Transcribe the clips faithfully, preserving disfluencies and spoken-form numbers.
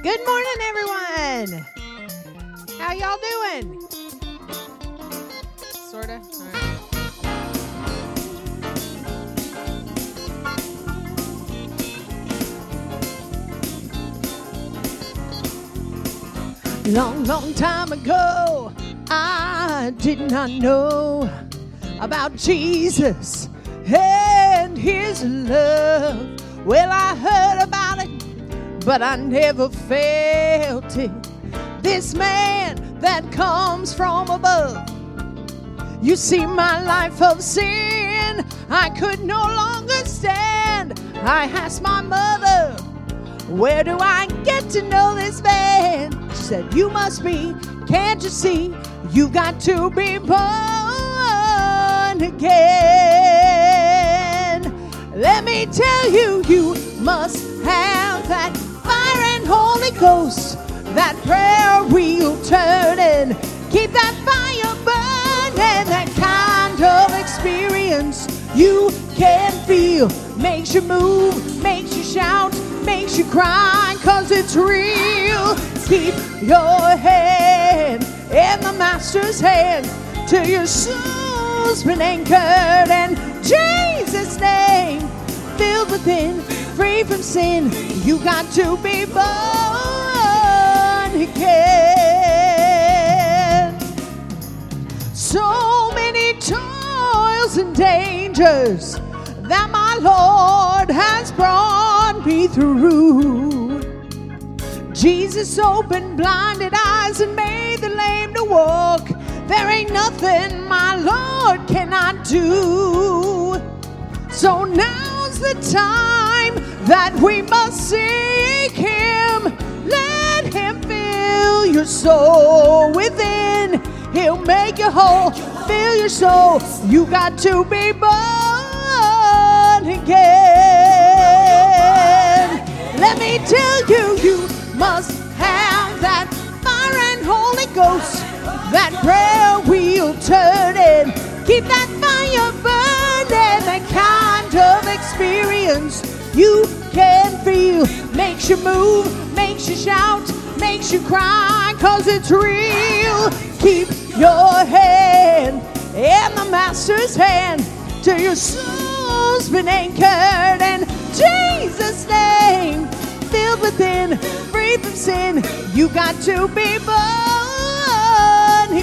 Good morning, everyone. How y'all doing? Sorta. All right. Long, long time ago, I did not know about Jesus and his love. Well, I heard about it, but I never felt it. This man that comes from above. You see, my life of sin, I could no longer stand. I asked my mother, where do I get to know this man? She said, you must be, can't you see, you've got to be born again. Let me tell you, you must have that fire and Holy Ghost, that prayer wheel turning, keep that fire burning, that kind of experience you can feel, makes you move, makes you shout, makes you cry, cause it's real. Keep your hand in the Master's hand till your soul's been anchored in Jesus' name. Filled within, free from sin, you got to be born again. So many toils and dangers that my Lord has brought me through. Jesus opened blinded eyes and made the lame to walk. There ain't nothing my Lord cannot do. So now's the time that we must seek him. Let him fill your soul within. He'll make you whole, fill your soul. You got to be born again. Let me tell you, you must have that fire and Holy Ghost, that prayer wheel turning, keep that fire burning, that kind of experience you can feel, makes you move, makes you shout, makes you cry, cause it's real. Keep your hand in the Master's hand till your soul's been anchored in Jesus' name. Filled within, free from sin, you got to be born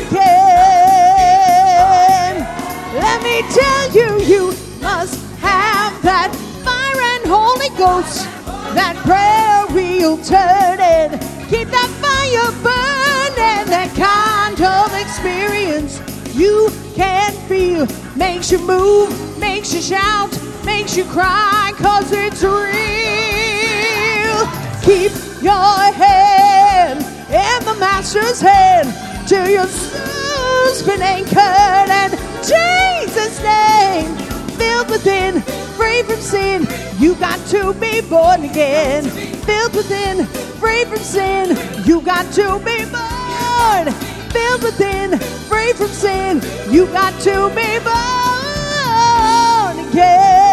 again. Let me tell you, you must have that fire and Holy Ghost, that prayer wheel turning, keep that fire burning, that kind of experience you can feel, makes you move, makes you shout, makes you cry, cause it's real. Keep your hand in the Master's hand till your soul's been anchored in Jesus' name. Filled within, free from sin, you got to be born again. Filled within, free from sin, you got to be born. Filled within, free from sin, you got to be born again.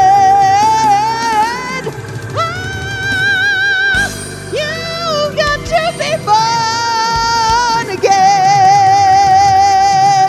Ah, you got to be born again.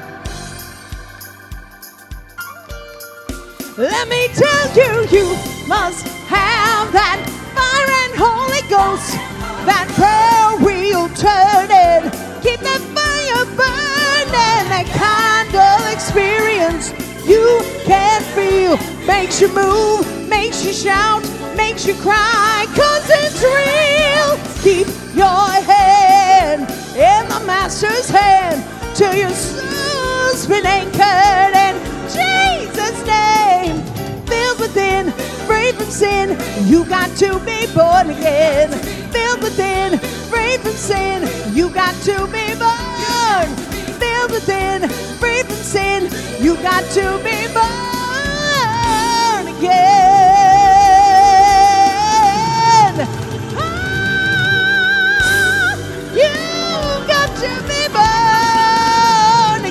Let me tell you, you must have that fire and Holy Ghost, that prayer wheel turning, keep that fire burning, that kind of experience you can feel, makes you move, makes you shout, makes you cry, cause it's real. Keep your hand in the Master's hand till your soul's been anchored in Jesus' name. Filled within, free from sin, you got to be born again. Filled within, free from sin, you got to be born. Filled within, free from sin, you got to be born again. Ah, you got to be born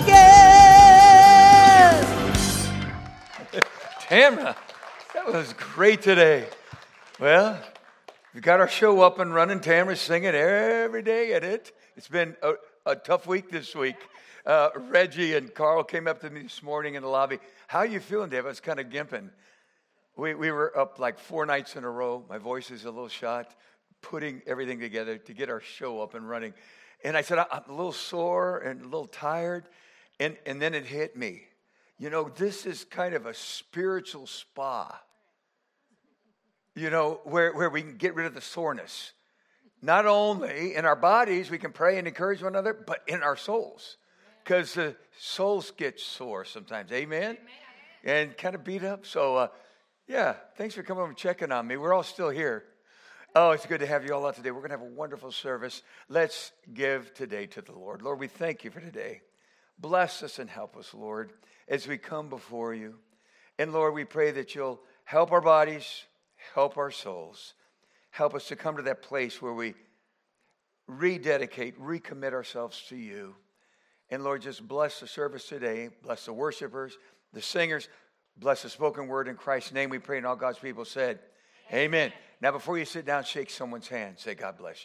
again. Tamra, that was great today. Well, We've got our show up and running. Tamara's singing every day at it. It's been a, a tough week this week. Uh, Reggie and Carl came up to me this morning in the lobby. How are you feeling, Dave? I was kind of gimping. We we were up like four nights in a row. My voice is a little shot, putting everything together to get our show up and running. And I said, I'm a little sore and a little tired. And, and then it hit me. You know, this is kind of a spiritual spa. You know, where, where we can get rid of the soreness. Not only in our bodies, we can pray and encourage one another, but in our souls. Because the souls get sore sometimes. Amen? Amen. And kind of beat up. So, uh, yeah, thanks for coming over and checking on me. We're all still here. Oh, it's good to have you all out today. We're going to have a wonderful service. Let's give today to the Lord. Lord, we thank you for today. Bless us and help us, Lord, as we come before you. And, Lord, we pray that you'll help our bodies, help our souls. Help us to come to that place where we rededicate, recommit ourselves to you. And, Lord, just bless the service today. Bless the worshipers, the singers. Bless the spoken word in Christ's name. We pray, and all God's people said, Amen. Amen. Now, before you sit down, shake someone's hand. Say, God bless you.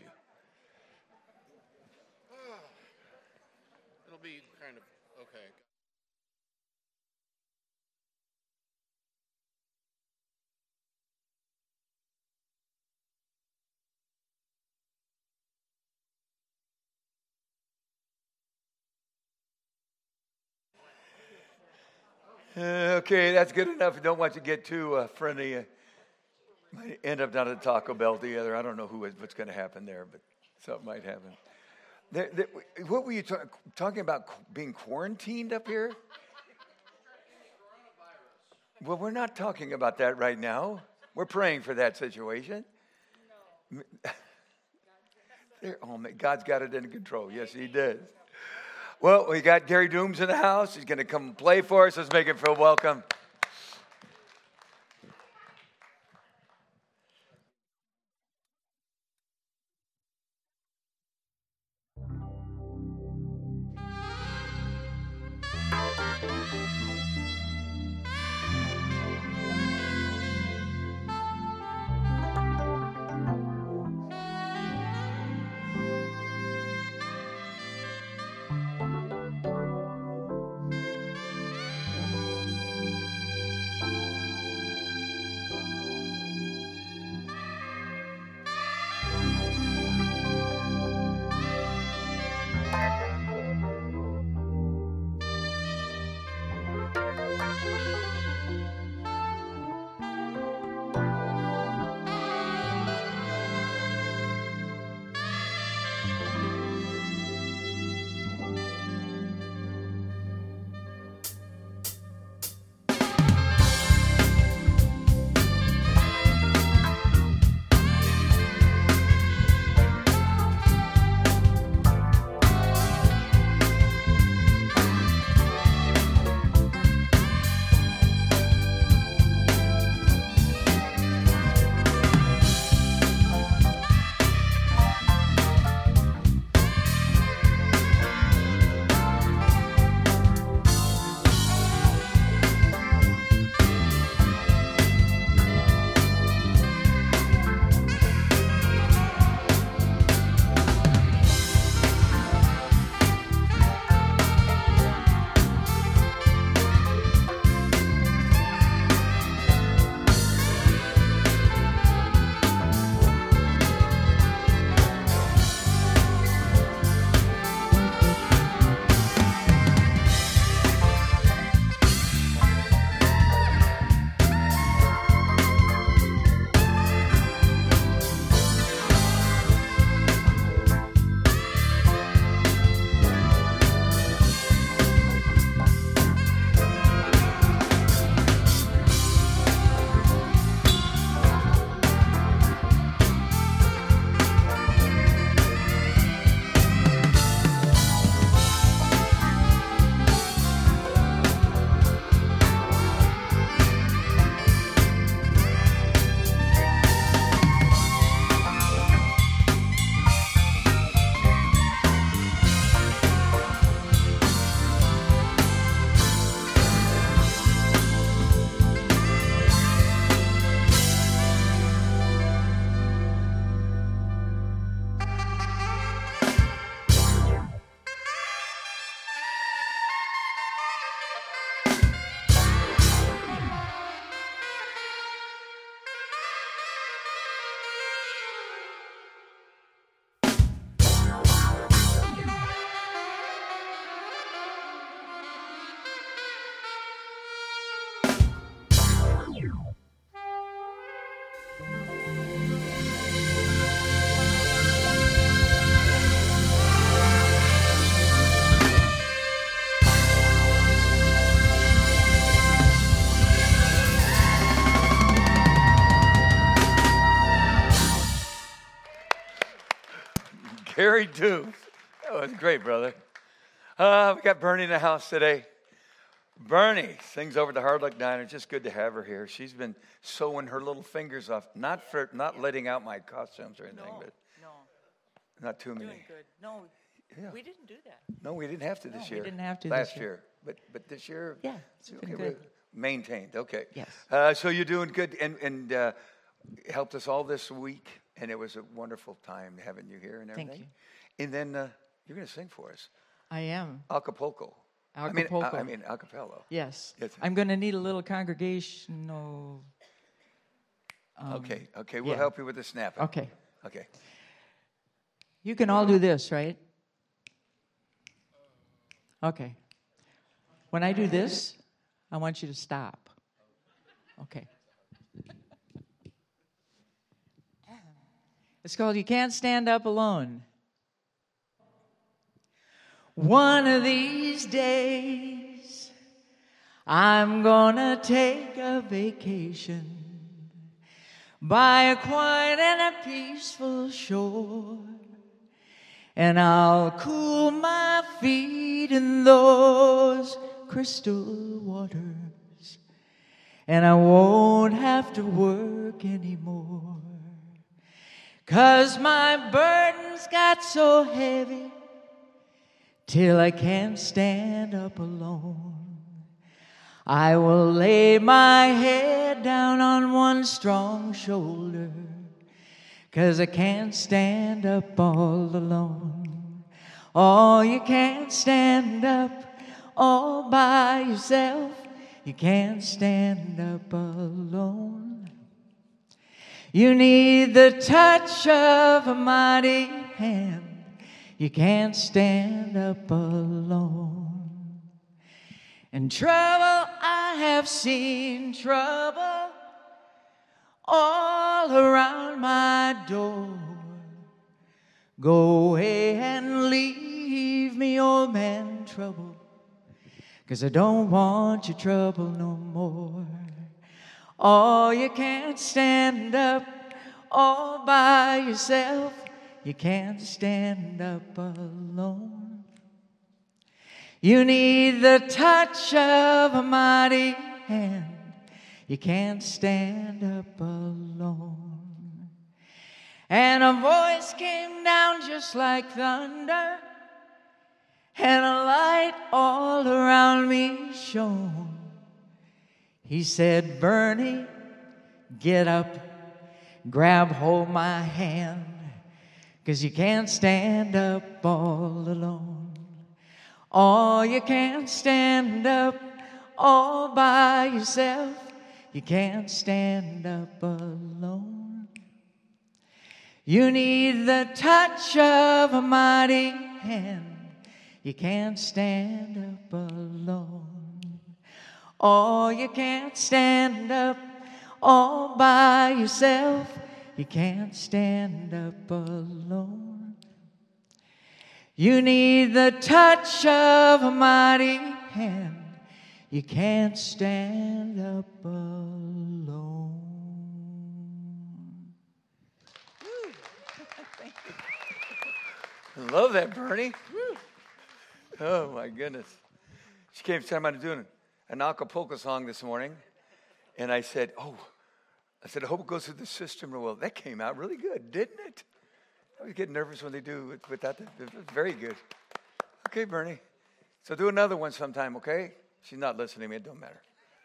It'll be kind of okay. Okay, that's good enough. I don't want you to get too uh, friendly. Uh, might end up down at Taco Bell together. I don't know who what's going to happen there, but something might happen. There, there, what were you ta- talking about? Being quarantined up here? Well, we're not talking about that right now. We're praying for that situation. No. Oh, man, God's got it in control. Yes, He does. Well, we got Gary Dooms in the house. He's going to come play for us. Let's make him feel welcome. Carried tubes. That was great, brother. Uh, we got Bernie in the house today. Bernie sings over at the Hard Luck Diner. Just good to have her here. She's been sewing her little fingers off, not for not letting out my costumes or anything, no, but no, not too many. doing good. No, Yeah. we didn't do that. No, we didn't have to this No, we year. didn't have to last this year. But but this year, Yeah, it's been okay, good. we- maintained. Okay. Yes. Uh, so you're doing good, and and uh, helped us all this week, and it was a wonderful time having you here and Thank everything. And then uh, you're going to sing for us, I am. Acapulco. I mean, Acapulco. I, I mean acapella. Yes. Yes. I'm going to need a little congregational. Um, okay. Okay. We'll yeah. help you with the snapping. Okay. Okay. You can all do this, right? Okay. When I do this, I want you to stop. Okay. It's called You Can't Stand Up Alone. One of these days, I'm gonna take a vacation by a quiet and a peaceful shore, and I'll cool my feet in those crystal waters, and I won't have to work anymore, 'cause my burdens got so heavy till I can't stand up alone. I will lay my head down on one strong shoulder, 'cause I can't stand up all alone. Oh, you can't stand up all by yourself. You can't stand up alone. You need the touch of a mighty hand. You can't stand up alone. And trouble, I have seen trouble all around my door. Go away and leave me, old man, trouble, 'cause I don't want your trouble no more. Oh, you can't stand up all by yourself. You can't stand up alone. You need the touch of a mighty hand. You can't stand up alone. And a voice came down just like thunder, and a light all around me shone. He said, Bernie, get up, grab hold my hand, 'cause you can't stand up all alone. Oh, you can't stand up all by yourself. You can't stand up alone. You need the touch of a mighty hand. You can't stand up alone. Oh, you can't stand up all by yourself. You can't stand up alone. You need the touch of a mighty hand. You can't stand up alone. I love that, Bernie. Oh, my goodness. She came to tell me I'm doing an Acapulco song this morning. And I said, oh, I said, I hope it goes through the system real well. That came out really good, didn't it? I always get nervous when they do it without that. It was very good. Okay, Bernie. So do another one sometime, okay? She's not listening to me. It don't matter.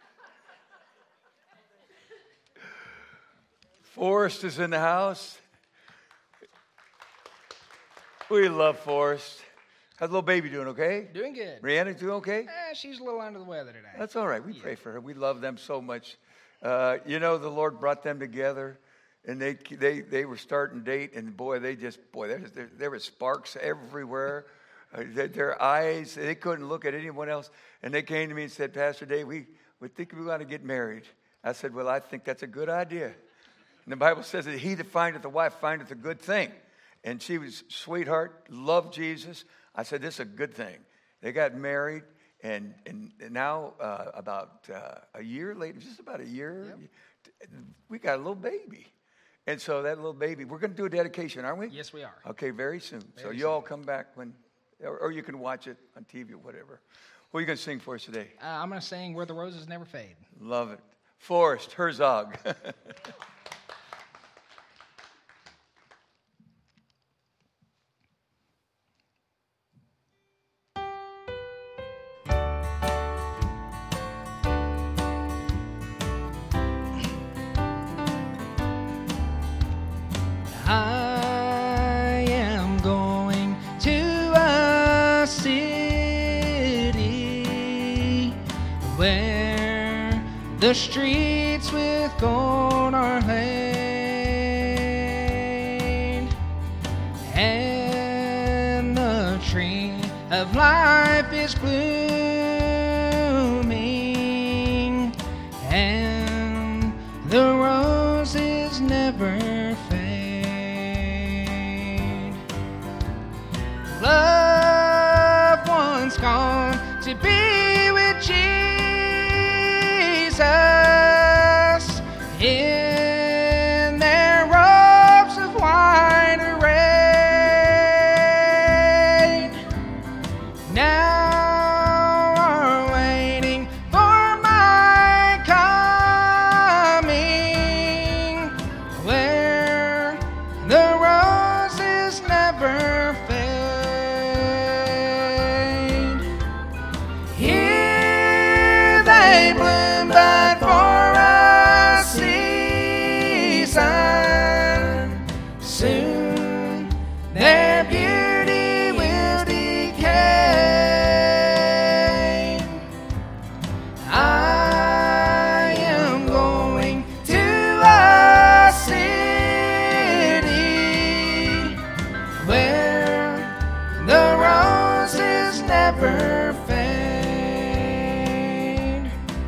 Forrest is in the house. We love Forrest. How's the little baby doing, okay? Doing good. Rihanna doing okay? Eh, she's a little under the weather today. That's all right. We Yeah. pray for her. We love them so much. Uh, you know, the Lord brought them together, and they they they were starting to date, and boy, they just boy, there there, there were sparks everywhere. Uh, their, their eyes, they couldn't look at anyone else, and they came to me and said, Pastor Dave, we we think we want to get married. I said, well, I think that's a good idea. And the Bible says that he that findeth a wife findeth a good thing. And she was sweetheart, loved Jesus. I said, this is a good thing. They got married, and and now uh, about uh, a year later, just about a year, yep. we got a little baby. And so that little baby, we're going to do a dedication, aren't we? Yes, we are. Okay, very soon. Very so you soon. all come back when, or, or you can watch it on T V or whatever. What are you going to sing for us today? Uh, I'm going to sing Where the Roses Never Fade. Love it. Forrest Herzog. I am going to a city where the streets with gold are laid, and the tree of life is blooming, and the roses never fade. Loved ones gone to be with Jesus in their robes of white array. Now are waiting for my coming, where the roses never fade. Here they bloom but for a season, soon their beauty will decay. I am going to a city where the roses never fade,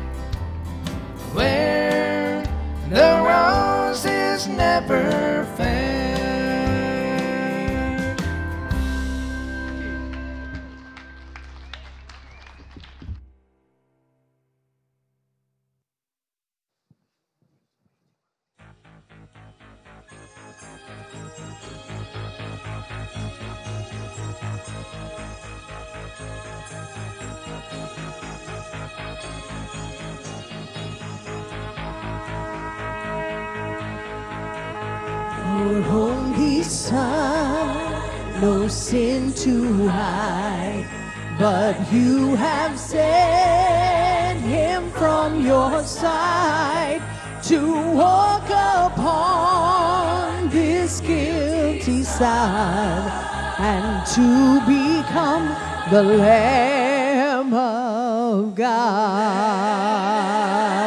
where the roses never fade. Your only Son, no sin to hide, but you have sent him from your side to walk upon this guilty side and to become the Lamb of God.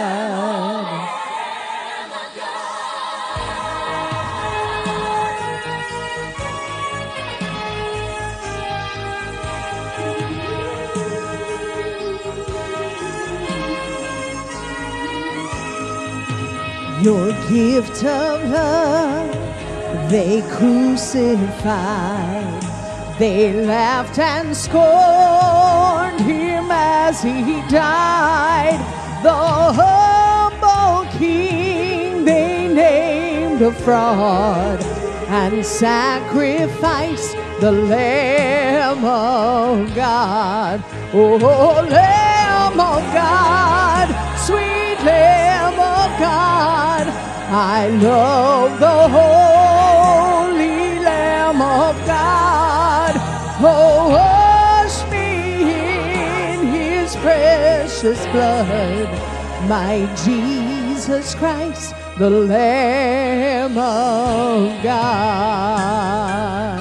Your gift of love they crucified. They laughed and scorned him as he died. The humble king they named a fraud and sacrificed the Lamb of God. Oh, Lamb of God, sweet Lamb of God, I love the holy Lamb of God. Oh, wash me in his precious blood, my Jesus Christ, the Lamb of God.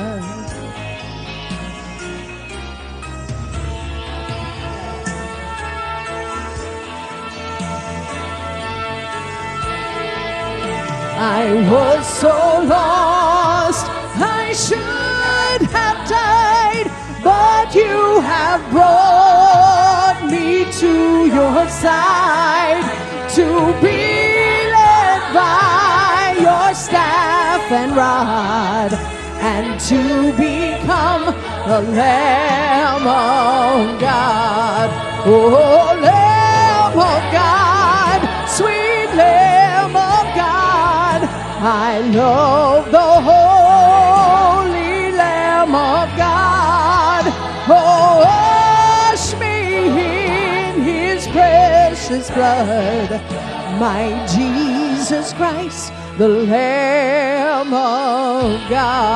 I was so lost, I should have died, but you have brought me to your side to be led by your staff and rod and to become the Lamb of God. Oh, Lamb of God, sweet Lamb of God, I love the holy Lamb of God. Oh, wash me in his precious blood. My Jesus Christ, the Lamb of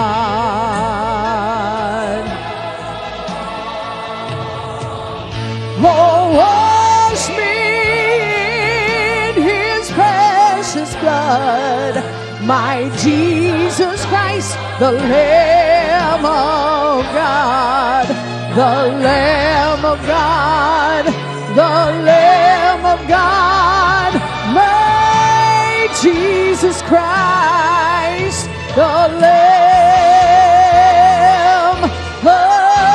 God. Oh, wash me in his precious blood. My Jesus Christ, the Lamb of God, the Lamb of God, the Lamb of God, my Jesus Christ, the Lamb of God.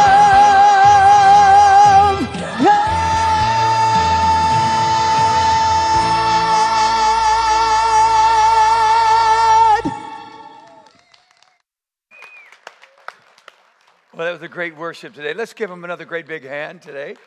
Well, that was a great worship today. Let's give him another great big hand today.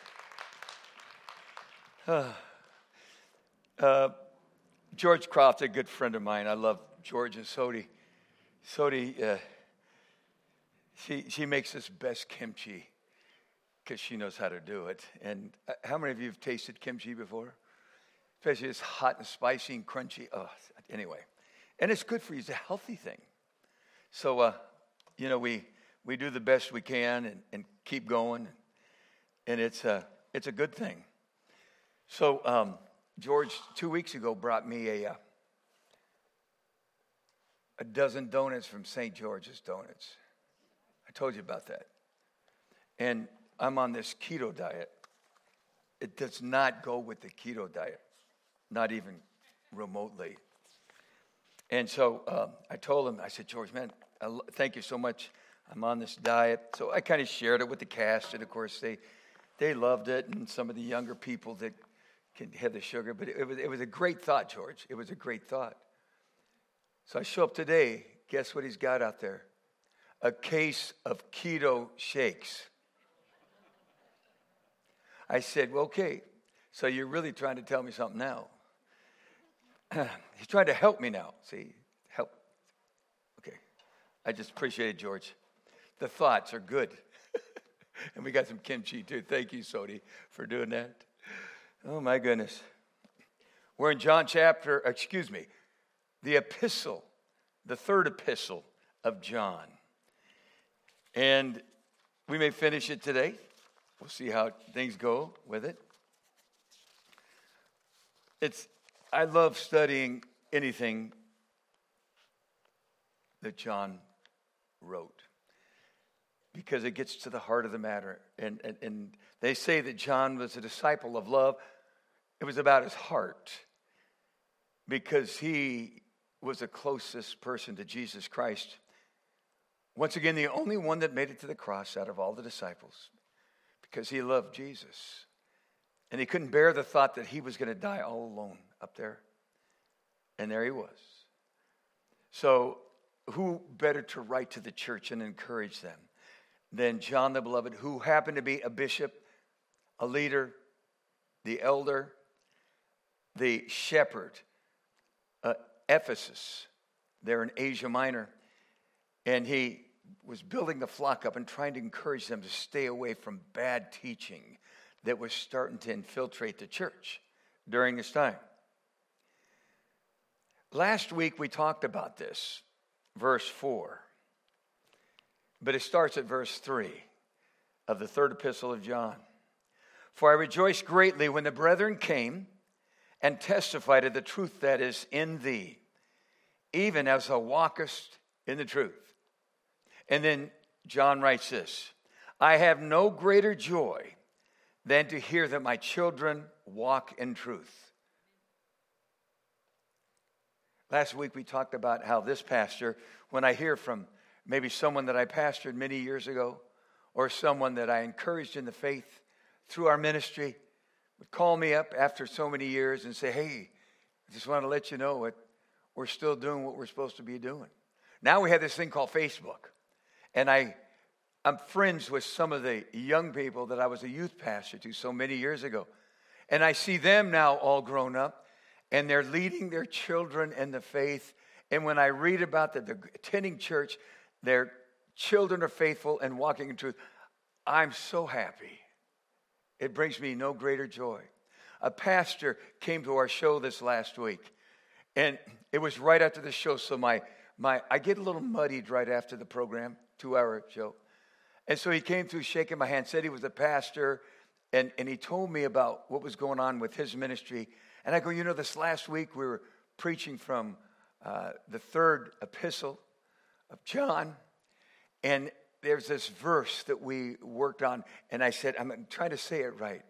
Uh, uh, George Croft, a good friend of mine. I love George and Sodi. Sodi, uh, she she makes this best kimchi because she knows how to do it. And uh, how many of you have tasted kimchi before? Especially it's hot and spicy and crunchy. Oh, anyway, and it's good for you. It's a healthy thing. So, uh, you know, we. We do the best we can and, and keep going, and it's a, it's a good thing. So um, George, two weeks ago, brought me a, a dozen donuts from Saint George's Donuts. I told you about that. And I'm on this keto diet. It does not go with the keto diet, not even remotely. And so um, I told him, I said, George, man, I lo- thank you so much. I'm on this diet. So I kind of shared it with the cast, and of course they they loved it, and some of the younger people that can have the sugar. But it, it was it was a great thought, George. It was a great thought. So I show up today. Guess what he's got out there? A case of keto shakes. I said, well, okay, so you're really trying to tell me something now. He's trying to help me now. See, help. Okay. I just appreciate it, George. The thoughts are good. And we got some kimchi, too. Thank you, Sodi, for doing that. Oh, my goodness. We're in John chapter, excuse me, the epistle, the third epistle of John. And we may finish it today. We'll see how things go with it. It's, I love studying anything that John wrote, because it gets to the heart of the matter. And, and, and they say that John was a disciple of love. It was about his heart, because he was the closest person to Jesus Christ. Once again, the only one that made it to the cross out of all the disciples, because he loved Jesus. And he couldn't bear the thought that he was going to die all alone up there. And there he was. So who better to write to the church and encourage them than John the Beloved, who happened to be a bishop, a leader, the elder, the shepherd, uh, Ephesus, there in Asia Minor. And he was building the flock up and trying to encourage them to stay away from bad teaching that was starting to infiltrate the church during this time. Last week we talked about this, verse four. But it starts at verse three of the third epistle of John. For I rejoiced greatly when the brethren came and testified of the truth that is in thee, even as thou walkest in the truth. And then John writes this, I have no greater joy than to hear that my children walk in truth. Last week we talked about how this pastor, when I hear from maybe someone that I pastored many years ago, or someone that I encouraged in the faith through our ministry, would call me up after so many years and say, hey, I just want to let you know what we're still doing what we're supposed to be doing. Now we have this thing called Facebook. And I, I'm friends with some of the young people that I was a youth pastor to so many years ago. And I see them now all grown up, and they're leading their children in the faith, And when I read about that, they're attending church, their children are faithful and walking in truth, I'm so happy. It brings me no greater joy. A pastor came to our show this last week, and it was right after the show, so my, my I get a little muddied right after the program, two-hour show. And so he came through shaking my hand, said he was a pastor, and, and he told me about what was going on with his ministry. And I go, you know, this last week we were preaching from uh, the third epistle of John, and there's this verse that we worked on, and I said, I'm trying to say it right.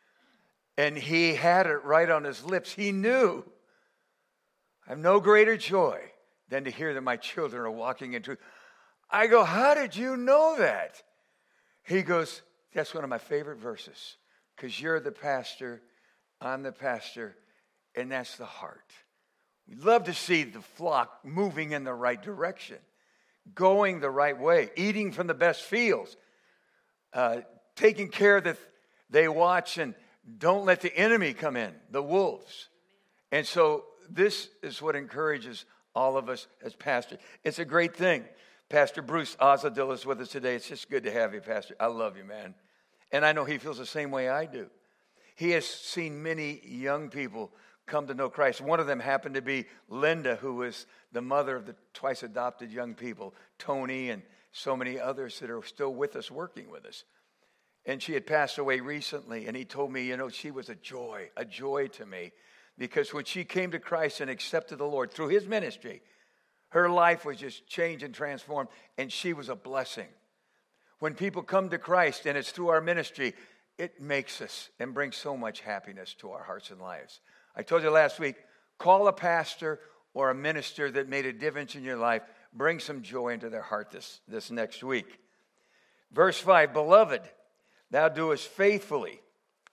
And he had it right on his lips. He knew. I have no greater joy than to hear that my children are walking in truth. I go, how did you know that? He goes, that's one of my favorite verses, because you're the pastor, I'm the pastor, and that's the heart. We love to see the flock moving in the right direction, going the right way, eating from the best fields, uh, taking care that they watch and don't let the enemy come in, the wolves. And so this is what encourages all of us as pastors. It's a great thing. Pastor Bruce Ozadil is with us today. It's just good to have you, Pastor. I love you, man. And I know he feels the same way I do. He has seen many young people come to know Christ. One of them happened to be Linda, who was the mother of the twice adopted young people, Tony and so many others that are still with us, working with us. And she had passed away recently, and he told me, you know, she was a joy, a joy to me, because when she came to Christ and accepted the Lord through his ministry, her life was just changed and transformed, and she was a blessing. When people come to Christ, and it's through our ministry, it makes us and brings so much happiness to our hearts and lives. I told you last week, call a pastor or a minister that made a difference in your life. Bring some joy into their heart this, this next week. Verse five, beloved, thou doest faithfully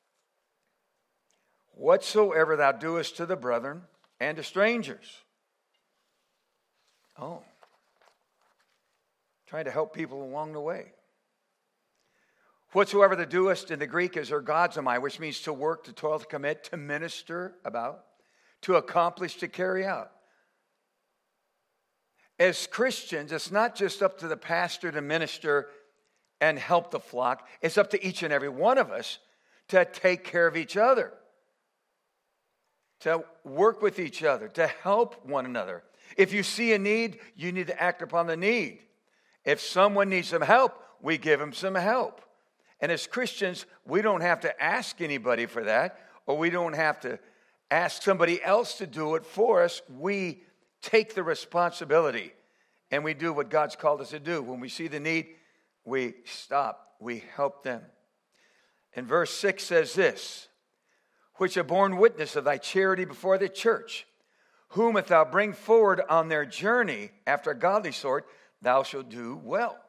whatsoever thou doest to the brethren and to strangers. Oh, trying to help people along the way. Whatsoever thou doest in the Greek is ergozomai, which means to work, to toil, to commit, to minister about, to accomplish, to carry out. As Christians, it's not just up to the pastor to minister and help the flock. It's up to each and every one of us to take care of each other, to work with each other, to help one another. If you see a need, you need to act upon the need. If someone needs some help, we give them some help. And as Christians, we don't have to ask anybody for that, or we don't have to ask somebody else to do it for us. We take the responsibility, and we do what God's called us to do. When we see the need, we stop, we help them. And verse six says this, which have borne witness of thy charity before the church, whom if thou bring forward on their journey after a godly sort, thou shalt do well.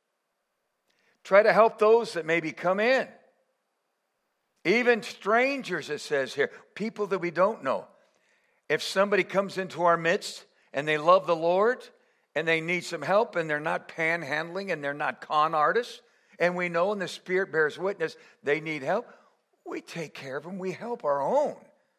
Try to help those that maybe come in. Even strangers, it says here, people that we don't know. If somebody comes into our midst and they love the Lord and they need some help and they're not panhandling and they're not con artists, and we know and the Spirit bears witness they need help, we take care of them. We help our own.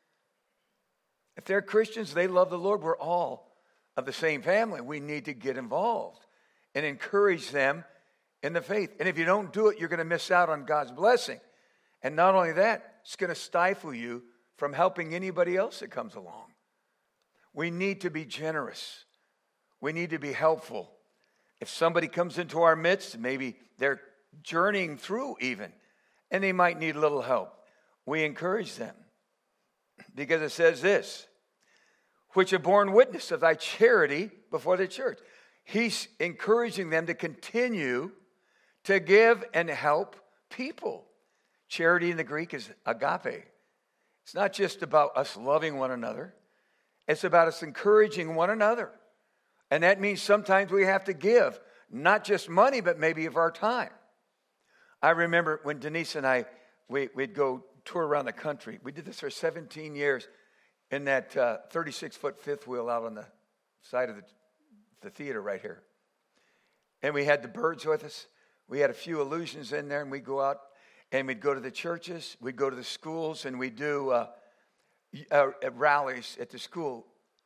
If they're Christians, they love the Lord, we're all of the same family. We need to get involved and encourage them in the faith. And if you don't do it, you're going to miss out on God's blessing. And not only that, it's going to stifle you from helping anybody else that comes along. We need to be generous. We need to be helpful. If somebody comes into our midst, maybe they're journeying through even, and they might need a little help, we encourage them. Because it says this, which have borne witness of thy charity before the church. He's encouraging them to continue to give and help people. Charity in the Greek is agape. It's not just about us loving one another. It's about us encouraging one another. And that means sometimes we have to give, not just money, but maybe of our time. I remember when Denise and I, we, we'd go tour around the country. We did this for seventeen years in that uh, thirty-six foot fifth wheel out on the side of the, the theater right here. And we had the birds with us. We had a few illusions in there, and we'd go out and we'd go to the churches, we'd go to the schools, and we'd do uh, uh, rallies at the school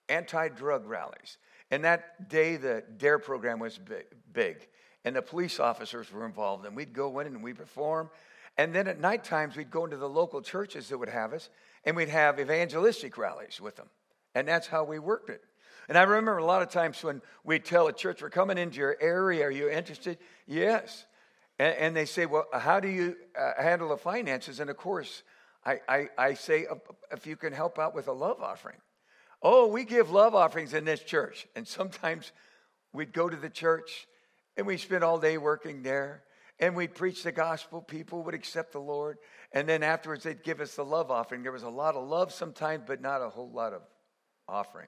anti-drug rallies. And that day, the DARE program was big, big. And the police officers were involved. And we'd go in and we'd perform. And then at night times, we'd go into the local churches that would have us. And we'd have evangelistic rallies with them. And that's how we worked it. And I remember a lot of times when we'd tell a church, we're coming into your area. Are you interested? Yes. And, and they say, well, how do you uh, handle the finances? And of course, I, I, I say, if you can help out with a love offering. Oh, we give love offerings in this church. And sometimes we'd go to the church and we'd spend all day working there. And we'd preach the gospel. People would accept the Lord. And then afterwards, they'd give us the love offering. There was a lot of love sometimes, but not a whole lot of offering.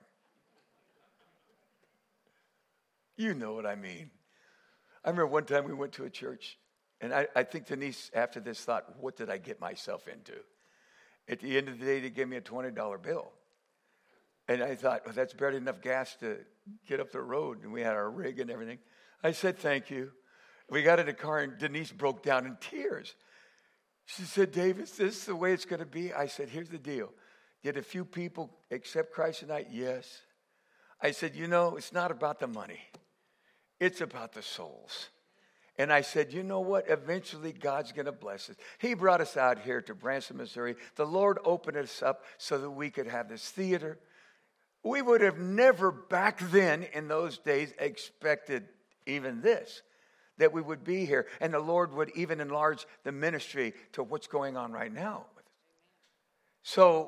You know what I mean. I remember one time we went to a church, and I, I think Denise, after this, thought, what did I get myself into? At the end of the day, they gave me a twenty dollar bill. And I thought, well, that's barely enough gas to get up the road. And we had our rig and everything. I said, thank you. We got in the car, and Denise broke down in tears. She said, Dave, is this the way it's going to be? I said, here's the deal. Did a few people accept Christ tonight? Yes. I said, you know, it's not about the money. It's about the souls. And I said, you know what? Eventually, God's going to bless us. He brought us out here to Branson, Missouri. The Lord opened us up so that we could have this theater. We would have never back then in those days expected even this, that we would be here. And the Lord would even enlarge the ministry to what's going on right now. So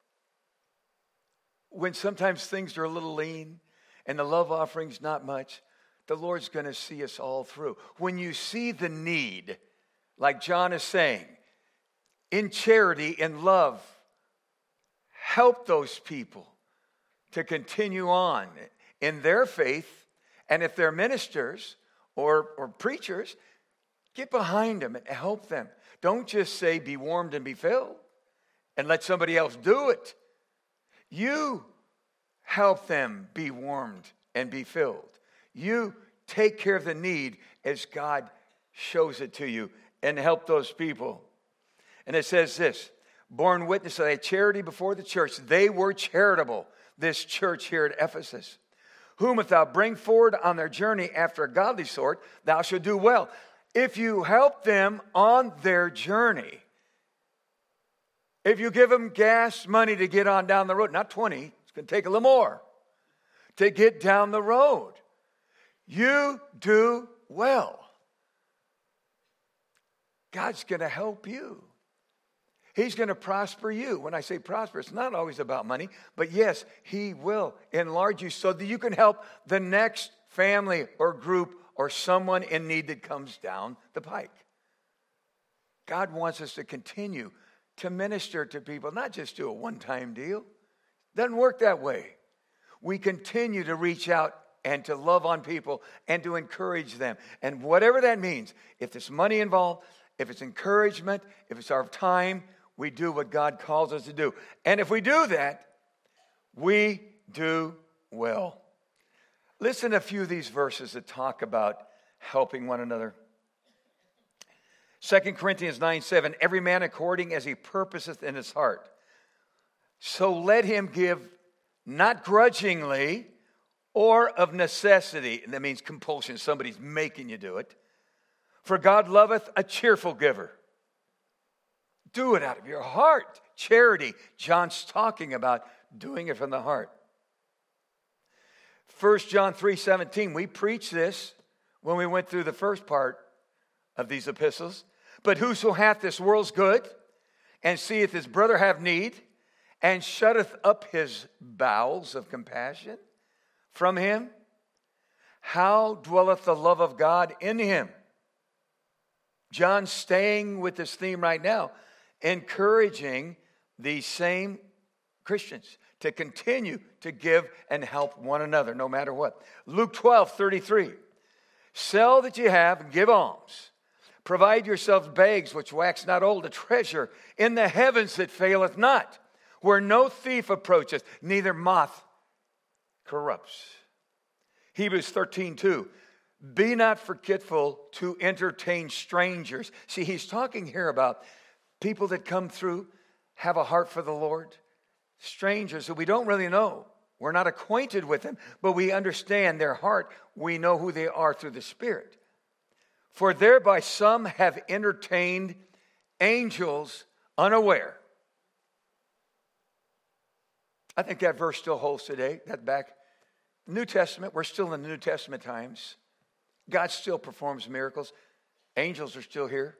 when sometimes things are a little lean and the love offering's not much, the Lord's going to see us all through. When you see the need, like John is saying, in charity, in love, help those people to continue on in their faith. And if they're ministers or, or preachers, get behind them and help them. Don't just say, be warmed and be filled, and let somebody else do it. You help them be warmed and be filled. You take care of the need as God shows it to you and help those people. And it says this, born witness of thy charity before the church. They were charitable, this church here at Ephesus. Whom if thou bring forward on their journey after a godly sort, thou shalt do well. If you help them on their journey, if you give them gas money to get on down the road, not twenty, it's going to take a little more to get down the road, you do well. God's going to help you. He's going to prosper you. When I say prosper, it's not always about money, but yes, He will enlarge you so that you can help the next family or group or someone in need that comes down the pike. God wants us to continue to minister to people, not just do a one-time deal. It doesn't work that way. We continue to reach out and to love on people and to encourage them. And whatever that means, if there's money involved, if it's encouragement, if it's our time, we do what God calls us to do. And if we do that, we do well. Listen to a few of these verses that talk about helping one another. Second Corinthians nine seven, every man according as he purposeth in his heart. So let him give not grudgingly or of necessity. And that means compulsion. Somebody's making you do it. For God loveth a cheerful giver. Do it out of your heart. Charity. John's talking about doing it from the heart. First John three seventeen. We preached this when we went through the first part of these epistles. But whoso hath this world's good, and seeth his brother have need, and shutteth up his bowels of compassion from him, how dwelleth the love of God in him? John's staying with this theme right now, encouraging these same Christians to continue to give and help one another no matter what. Luke twelve thirty-three. Sell that you have and give alms. Provide yourselves bags which wax not old, a treasure in the heavens that faileth not, where no thief approacheth, neither moth corrupts. Hebrews thirteen two. Be not forgetful to entertain strangers. See, he's talking here about people that come through, have a heart for the Lord. Strangers that we don't really know. We're not acquainted with them, but we understand their heart. We know who they are through the Spirit. For thereby some have entertained angels unaware. I think that verse still holds today. That back New Testament, we're still in the New Testament times. God still performs miracles. Angels are still here.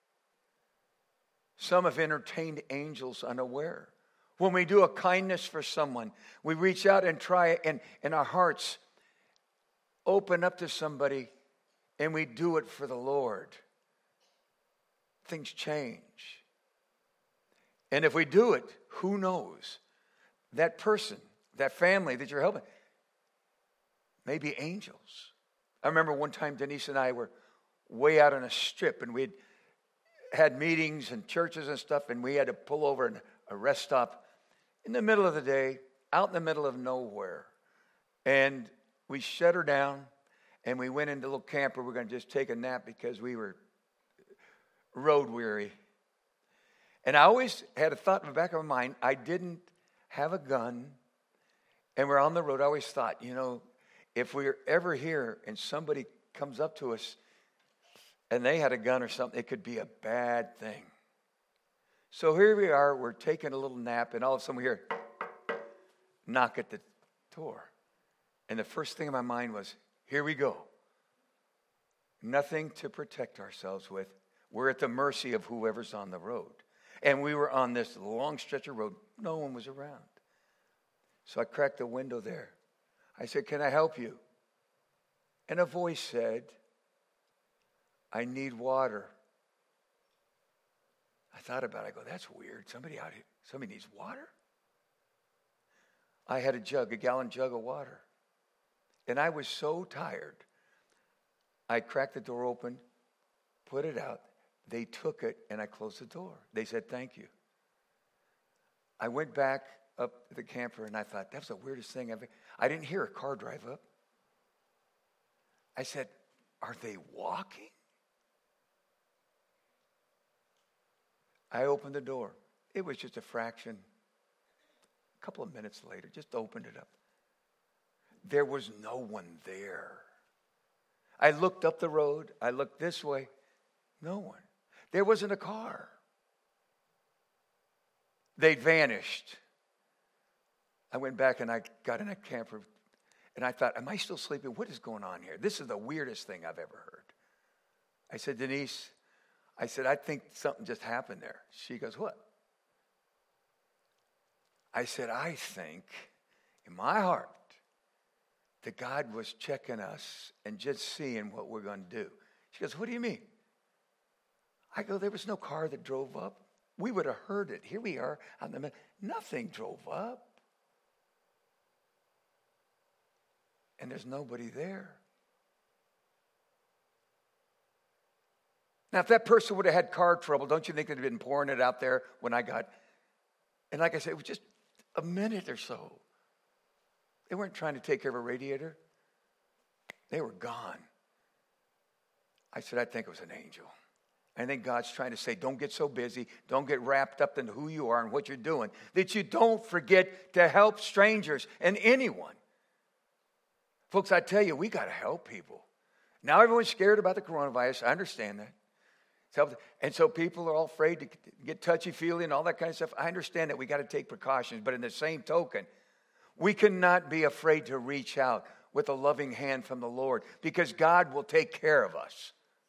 Some have entertained angels unaware. When we do a kindness for someone, we reach out and try and in our hearts open up to somebody, and we do it for the Lord. Things change. And if we do it, who knows? That person, that family that you're helping, may be angels. I remember one time Denise and I were way out on a strip, and we'd had meetings and churches and stuff, and we had to pull over in a rest stop in the middle of the day, out in the middle of nowhere. And we shut her down, and we went into a little camper. We were going to just take a nap because we were road weary. And I always had a thought in the back of my mind. I didn't have a gun, and we're on the road. I always thought, you know, if we're ever here and somebody comes up to us and they had a gun or something, it could be a bad thing. So here we are, we're taking a little nap, and all of a sudden we hear knock at the door. And the first thing in my mind was, here we go. Nothing to protect ourselves with. We're at the mercy of whoever's on the road. And we were on this long stretch of road. No one was around. So I cracked the window there. I said, can I help you? And a voice said, I need water. I thought about it. I go, that's weird. Somebody out here, somebody needs water? I had a jug, a gallon jug of water. And I was so tired. I cracked the door open, put it out. They took it, and I closed the door. They said, thank you. I went back up to the camper, and I thought, that's the weirdest thing I've ever. I didn't hear a car drive up. I said, are they walking? I opened the door. It was just a fraction. A couple of minutes later, just opened it up. There was no one there. I looked up the road. I looked this way. No one. There wasn't a car. They'd vanished. I went back and I got in a camper, and I thought, am I still sleeping? What is going on here? This is the weirdest thing I've ever heard. I said, Denise, I said, I think something just happened there. She goes, what? I said, I think in my heart that God was checking us and just seeing what we're going to do. She goes, what do you mean? I go, there was no car that drove up. We would have heard it. Here we are. On the, nothing drove up. And there's nobody there. Now, if that person would have had car trouble, don't you think they'd have been pouring it out there when I got? And like I said, it was just a minute or so. They weren't trying to take care of a radiator. They were gone. I said, I think it was an angel. I think God's trying to say, don't get so busy. Don't get wrapped up in who you are and what you're doing, that you don't forget to help strangers and anyone. Folks, I tell you, we got to help people. Now everyone's scared about the coronavirus. I understand that. And so people are all afraid to get touchy-feely and all that kind of stuff. I understand that we got to take precautions. But in the same token, we cannot be afraid to reach out with a loving hand from the Lord, because God will take care of us.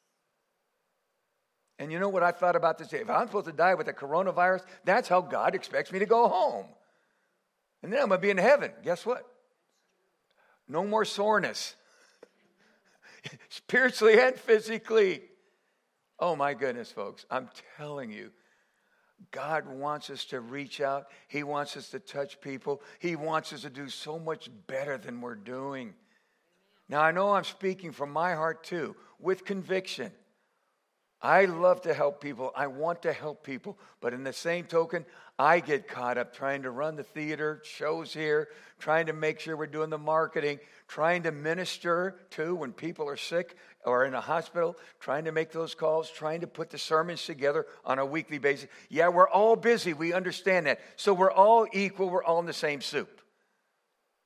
And you know what I thought about this day? If I'm supposed to die with the coronavirus, that's how God expects me to go home. And then I'm going to be in heaven. Guess what? No more soreness. Spiritually and physically. Oh my goodness, folks. I'm telling you, God wants us to reach out. He wants us to touch people. He wants us to do so much better than we're doing. Now, I know I'm speaking from my heart too, with conviction. I love to help people. I want to help people. But in the same token, I get caught up trying to run the theater, shows here, trying to make sure we're doing the marketing, trying to minister to when people are sick or in a hospital, trying to make those calls, trying to put the sermons together on a weekly basis. Yeah, we're all busy. We understand that. So we're all equal. We're all in the same soup.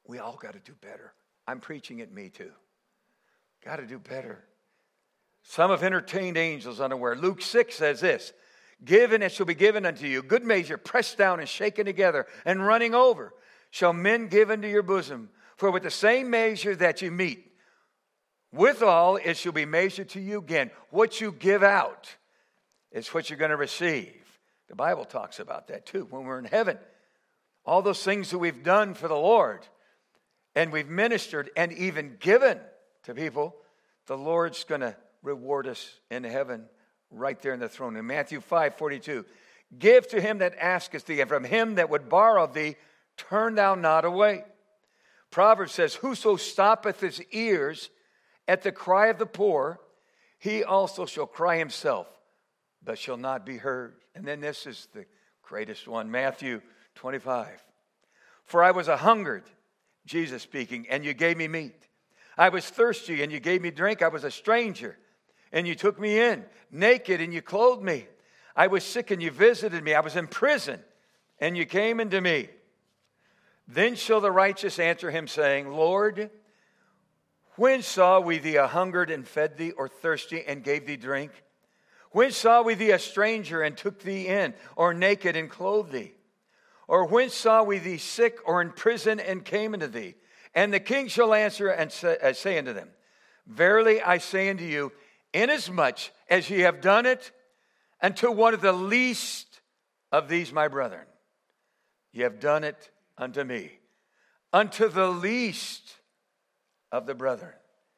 we all got to do better. I'm preaching at me too. Got to do better. Some have entertained angels unaware. Luke six says this, give and it shall be given unto you. Good measure, pressed down and shaken together and running over, shall men give into your bosom. For with the same measure that you meet, withal it shall be measured to you again. What you give out is what you're going to receive. The Bible talks about that too. When we're in heaven, all those things that we've done for the Lord, and we've ministered and even given to people, the Lord's going to reward us in heaven right there in the throne. In Matthew five forty-two, give to him that asketh thee, and from him that would borrow thee, turn thou not away. Proverbs says, whoso stoppeth his ears at the cry of the poor, he also shall cry himself, but shall not be heard. And then this is the greatest one, Matthew twenty-five. For I was a hungered, Jesus speaking, and you gave me meat. I was thirsty, and you gave me drink. I was a stranger, and you took me in. Naked, and you clothed me. I was sick, and you visited me. I was in prison, and you came into me. Then shall the righteous answer him, saying, Lord, when saw we thee a hungered and fed thee, or thirsty and gave thee drink? When saw we thee a stranger and took thee in, or naked and clothed thee? Or when saw we thee sick or in prison and came unto thee? And the king shall answer and say, uh, say unto them, verily I say unto you, inasmuch as ye have done it unto one of the least of these my brethren, ye have done it unto me. Unto the least of the brethren,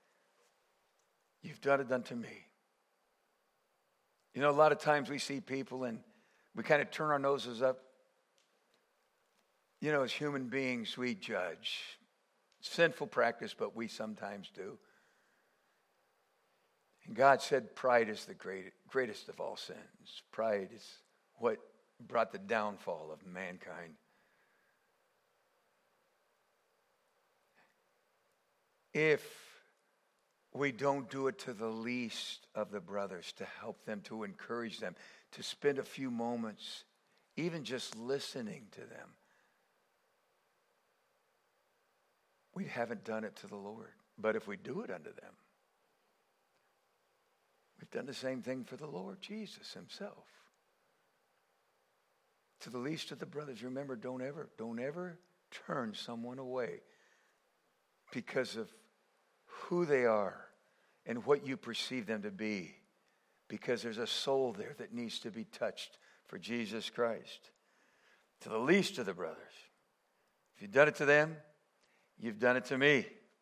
you've done it unto me. You know, a lot of times we see people and we kind of turn our noses up. You know, as human beings, we judge. Sinful practice, but we sometimes do. And God said pride is the great, greatest of all sins. Pride is what brought the downfall of mankind. If we don't do it to the least of the brothers, to help them, to encourage them, to spend a few moments, even just listening to them, we haven't done it to the Lord. But if we do it unto them, we've done the same thing for the Lord Jesus himself. To the least of the brothers, remember, don't ever, don't ever turn someone away because of who they are and what you perceive them to be, because there's a soul there that needs to be touched for Jesus Christ. To the least of the brothers, if you've done it to them, you've done it to me.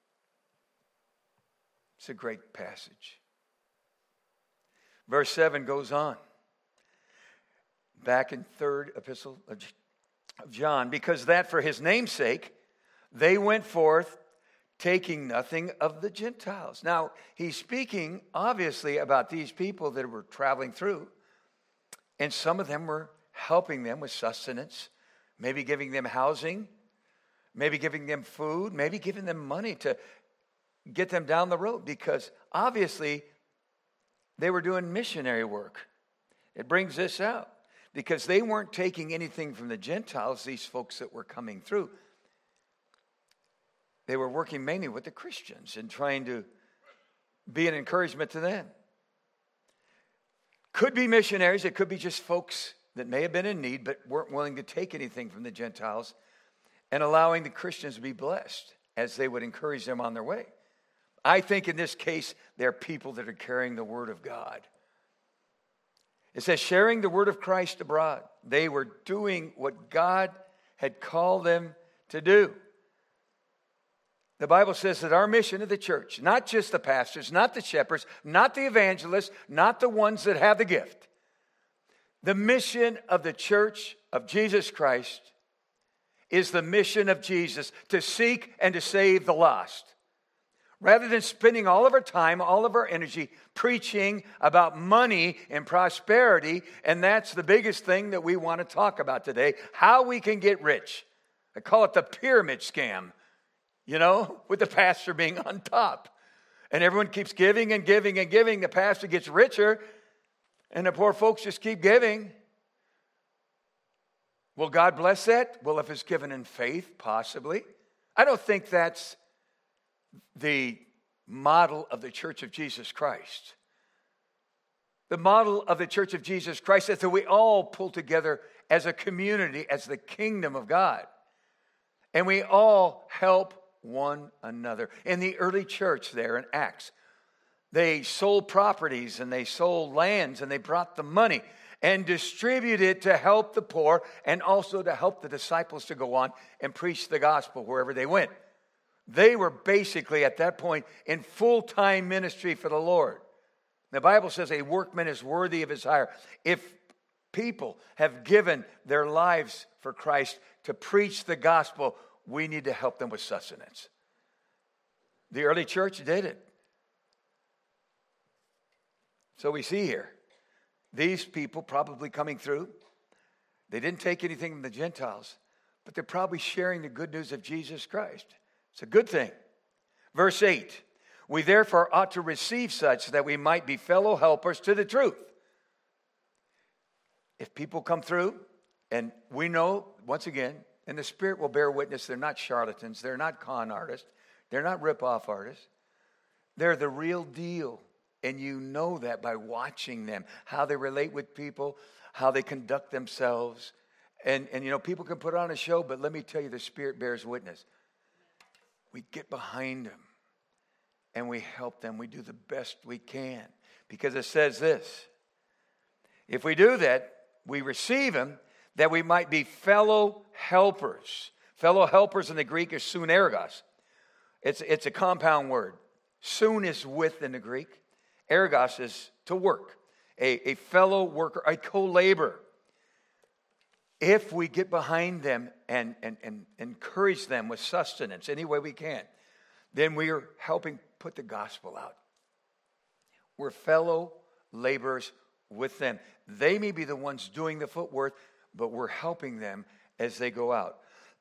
It's a great passage. Verse seven goes on. Back in third epistle of John, because that for his name's sake they went forth, taking nothing of the Gentiles. Now, he's speaking obviously about these people that were traveling through, and some of them were helping them with sustenance, maybe giving them housing, maybe giving them food, maybe giving them money to get them down the road, because obviously they were doing missionary work. It brings this out, because they weren't taking anything from the Gentiles, these folks that were coming through. They were working mainly with the Christians and trying to be an encouragement to them. Could be missionaries. It could be just folks that may have been in need but weren't willing to take anything from the Gentiles, and allowing the Christians to be blessed as they would encourage them on their way. I think in this case, they're people that are carrying the word of God. It says, sharing the word of Christ abroad. They were doing what God had called them to do. The Bible says that our mission of the church, not just the pastors, not the shepherds, not the evangelists, not the ones that have the gift. The mission of the church of Jesus Christ is the mission of Jesus, to seek and to save the lost. Rather than spending all of our time, all of our energy preaching about money and prosperity, and that's the biggest thing that we want to talk about today, how we can get rich. I call it the pyramid scam, you know, with the pastor being on top. And everyone keeps giving and giving and giving. The pastor gets richer, and the poor folks just keep giving. Will God bless that? Well, if it's given in faith, possibly. I don't think that's the model of the Church of Jesus Christ. The model of the Church of Jesus Christ is that we all pull together as a community, as the kingdom of God. And we all help one another. In the early church there in Acts, they sold properties and they sold lands and they brought the money and distributed it to help the poor and also to help the disciples to go on and preach the gospel wherever they went. They were basically at that point in full-time ministry for the Lord. The Bible says a workman is worthy of his hire. If people have given their lives for Christ to preach the gospel, we need to help them with sustenance. The early church did it. So we see here, these people probably coming through, they didn't take anything from the Gentiles, but they're probably sharing the good news of Jesus Christ. It's a good thing. Verse eight, we therefore ought to receive such that we might be fellow helpers to the truth. If people come through, and we know, once again, and the Spirit will bear witness, they're not charlatans, they're not con artists, they're not rip-off artists. They're the real deal. And you know that by watching them, how they relate with people, how they conduct themselves. And, and you know, people can put on a show, but let me tell you, the Spirit bears witness. We get behind them and we help them. We do the best we can. Because it says this, if we do that, we receive them, that we might be fellow helpers. Fellow helpers in the Greek is sunergos. It's, it's a compound word. Sun is with in the Greek. Ergos is to work. A, a fellow worker, a co-laborer. If we get behind them and, and, and encourage them with sustenance any way we can, then we are helping put the gospel out. We're fellow laborers with them. They may be the ones doing the footwork, but we're helping them as they go out.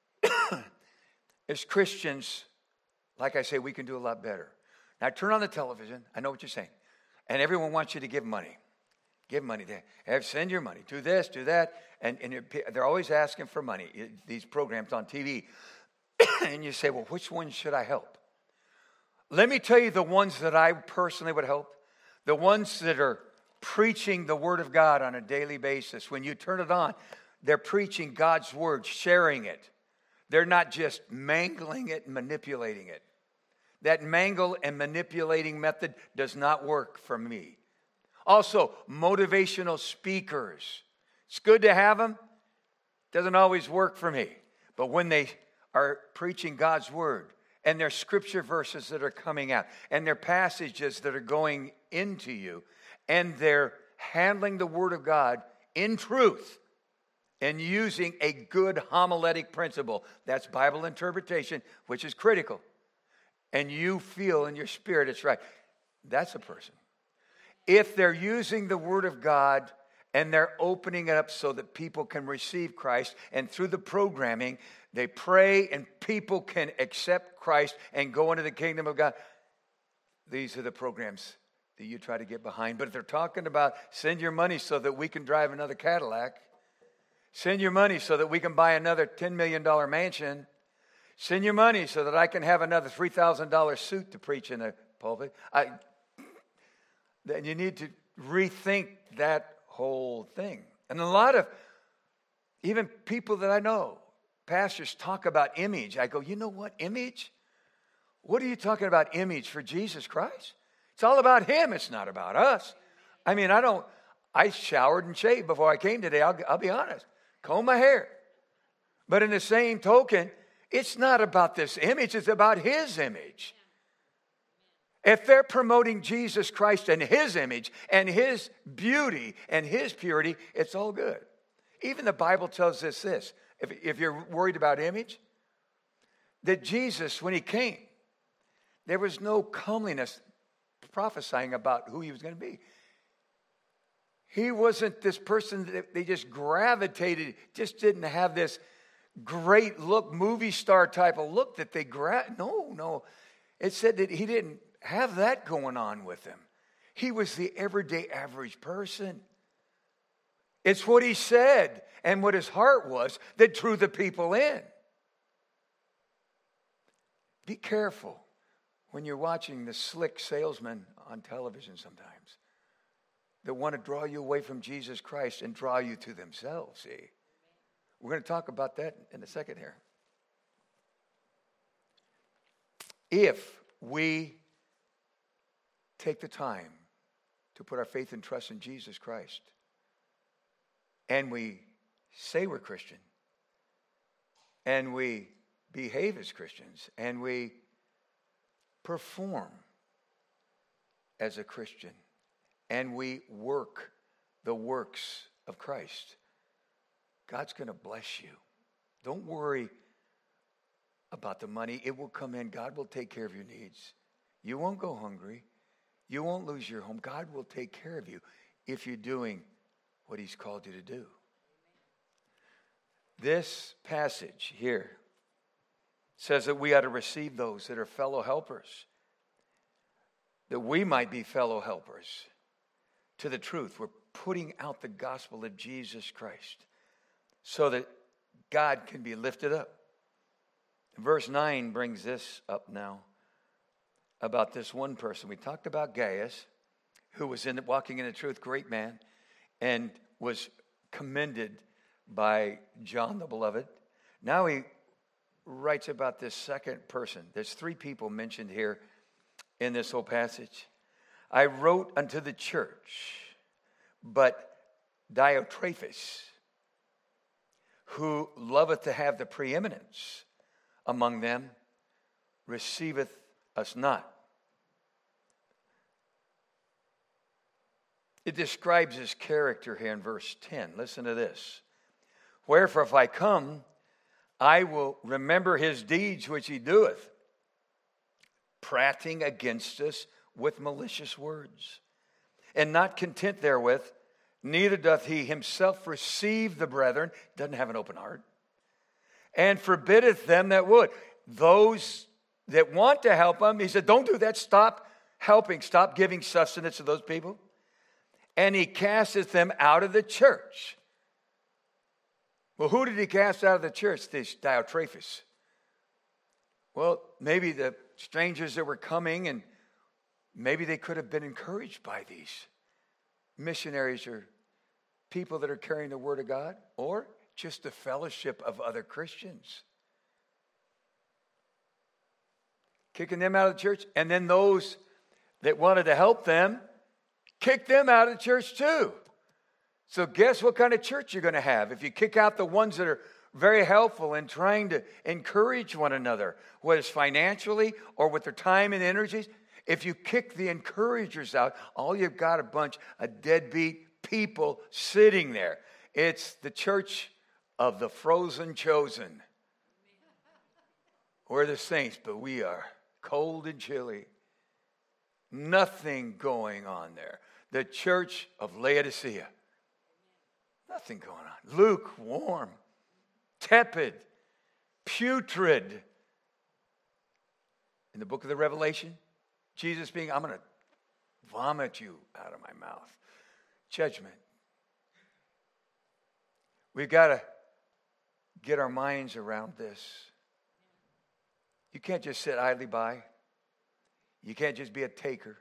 As Christians, like I say, we can do a lot better. Now turn on the television. I know what you're saying. And everyone wants you to give money. Give money. They send your money. Do this, do that. And, and they're always asking for money, these programs on T V. And you say, well, which one should I help? Let me tell you the ones that I personally would help. The ones that are preaching the Word of God on a daily basis. When you turn it on, they're preaching God's Word, sharing it. They're not just mangling it and manipulating it. That mangle and manipulating method does not work for me. Also, motivational speakers. It's good to have them. Doesn't always work for me. But when they are preaching God's Word, and their scripture verses that are coming out, and their passages that are going into you, and they're handling the Word of God in truth, and using a good homiletic principle, that's Bible interpretation, which is critical, and you feel in your spirit it's right, that's a person. If they're using the Word of God and they're opening it up so that people can receive Christ, and through the programming, they pray and people can accept Christ and go into the kingdom of God, these are the programs that you try to get behind. But if they're talking about send your money so that we can drive another Cadillac, send your money so that we can buy another ten million dollars mansion, send your money so that I can have another three thousand dollars suit to preach in a pulpit, I, then you need to rethink that whole thing. And a lot of, even people that I know, pastors talk about image. I go, you know what, image? What are you talking about image for Jesus Christ? It's all about Him. It's not about us. I mean, I don't, I showered and shaved before I came today. I'll, I'll be honest. Comb my hair. But in the same token, it's not about this image. It's about His image. If they're promoting Jesus Christ and His image and His beauty and His purity, it's all good. Even the Bible tells us this. If, if you're worried about image, that Jesus, when He came, there was no comeliness prophesying about who He was going to be. He wasn't this person that they just gravitated, just didn't have this great look, movie star type of look that they gra- No, no. It said that He didn't have that going on with Him. He was the everyday average person. It's what He said and what His heart was that drew the people in. Be careful when you're watching the slick salesmen on television sometimes that want to draw you away from Jesus Christ and draw you to themselves, see? We're going to talk about that in a second here. If we take the time to put our faith and trust in Jesus Christ, and we say we're Christian, and we behave as Christians, and we perform as a Christian, and we work the works of Christ, God's going to bless you. Don't worry about the money. It will come in. God will take care of your needs. You won't go hungry. You won't lose your home. God will take care of you if you're doing what he's called you to do. This passage here says that we ought to receive those that are fellow helpers, that we might be fellow helpers to the truth. We're putting out the gospel of Jesus Christ so that God can be lifted up. Verse nine brings this up now about this one person. We talked about Gaius, who was in the, walking in the truth, great man, and was commended by John the Beloved. Now he writes about this second person. There's three people mentioned here in this whole passage. I wrote unto the church, but Diotrephes, who loveth to have the preeminence among them, receiveth us not. It describes his character here in verse ten. Listen to this. Wherefore, if I come, I will remember his deeds which he doeth, prating against us with malicious words. And not content therewith, neither doth he himself receive the brethren, doesn't have an open heart, and forbiddeth them that would. Those that want to help him, he said, don't do that. Stop helping. Stop giving sustenance to those people. And he casteth them out of the church. Well, who did he cast out of the church? This Diotrephes. Well, maybe the strangers that were coming, and maybe they could have been encouraged by these missionaries or people that are carrying the word of God, or just the fellowship of other Christians. Kicking them out of the church, and then those that wanted to help them, kick them out of the church too. So guess what kind of church you're going to have if you kick out the ones that are very helpful in trying to encourage one another, whether it's financially or with their time and energies. If you kick the encouragers out, all you've got a bunch of deadbeat people sitting there. It's the church of the frozen chosen. We're the saints, but we are cold and chilly. Nothing going on there. The church of Laodicea. Nothing going on. Lukewarm, tepid, putrid. In the book of the Revelation, Jesus being, I'm going to vomit you out of my mouth. Judgment. We've got to get our minds around this. You can't just sit idly by. You can't just be a taker.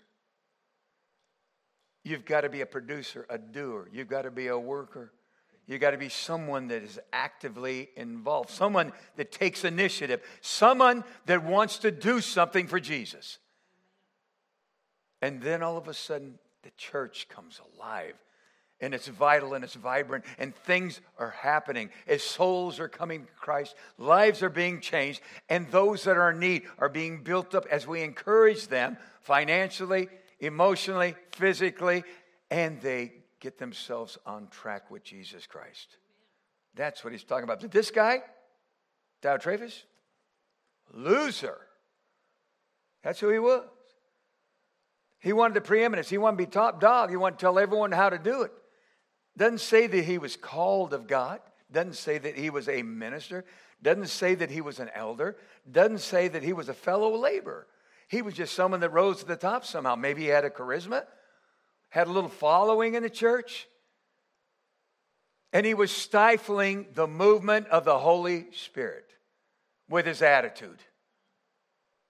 You've got to be a producer, a doer. You've got to be a worker. You've got to be someone that is actively involved. Someone that takes initiative. Someone that wants to do something for Jesus. And then all of a sudden, the church comes alive. And it's vital and it's vibrant. And things are happening. As souls are coming to Christ, lives are being changed. And those that are in need are being built up as we encourage them financially, emotionally, physically, and they get themselves on track with Jesus Christ. That's what he's talking about. But this guy, Diotrephes, loser. That's who he was. He wanted the preeminence. He wanted to be top dog. He wanted to tell everyone how to do it. Doesn't say that he was called of God. Doesn't say that he was a minister. Doesn't say that he was an elder. Doesn't say that he was a fellow laborer. He was just someone that rose to the top somehow. Maybe he had a charisma, had a little following in the church, and he was stifling the movement of the Holy Spirit with his attitude.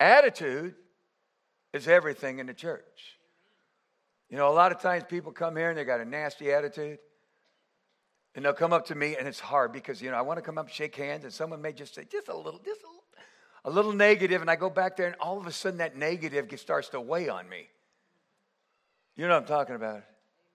Attitude is everything in the church. You know, a lot of times people come here and they got a nasty attitude. And they'll come up to me, and it's hard because, you know, I want to come up and shake hands, and someone may just say, just a little, just a little, a little negative, and I go back there, and all of a sudden that negative gets, starts to weigh on me. You know what I'm talking about?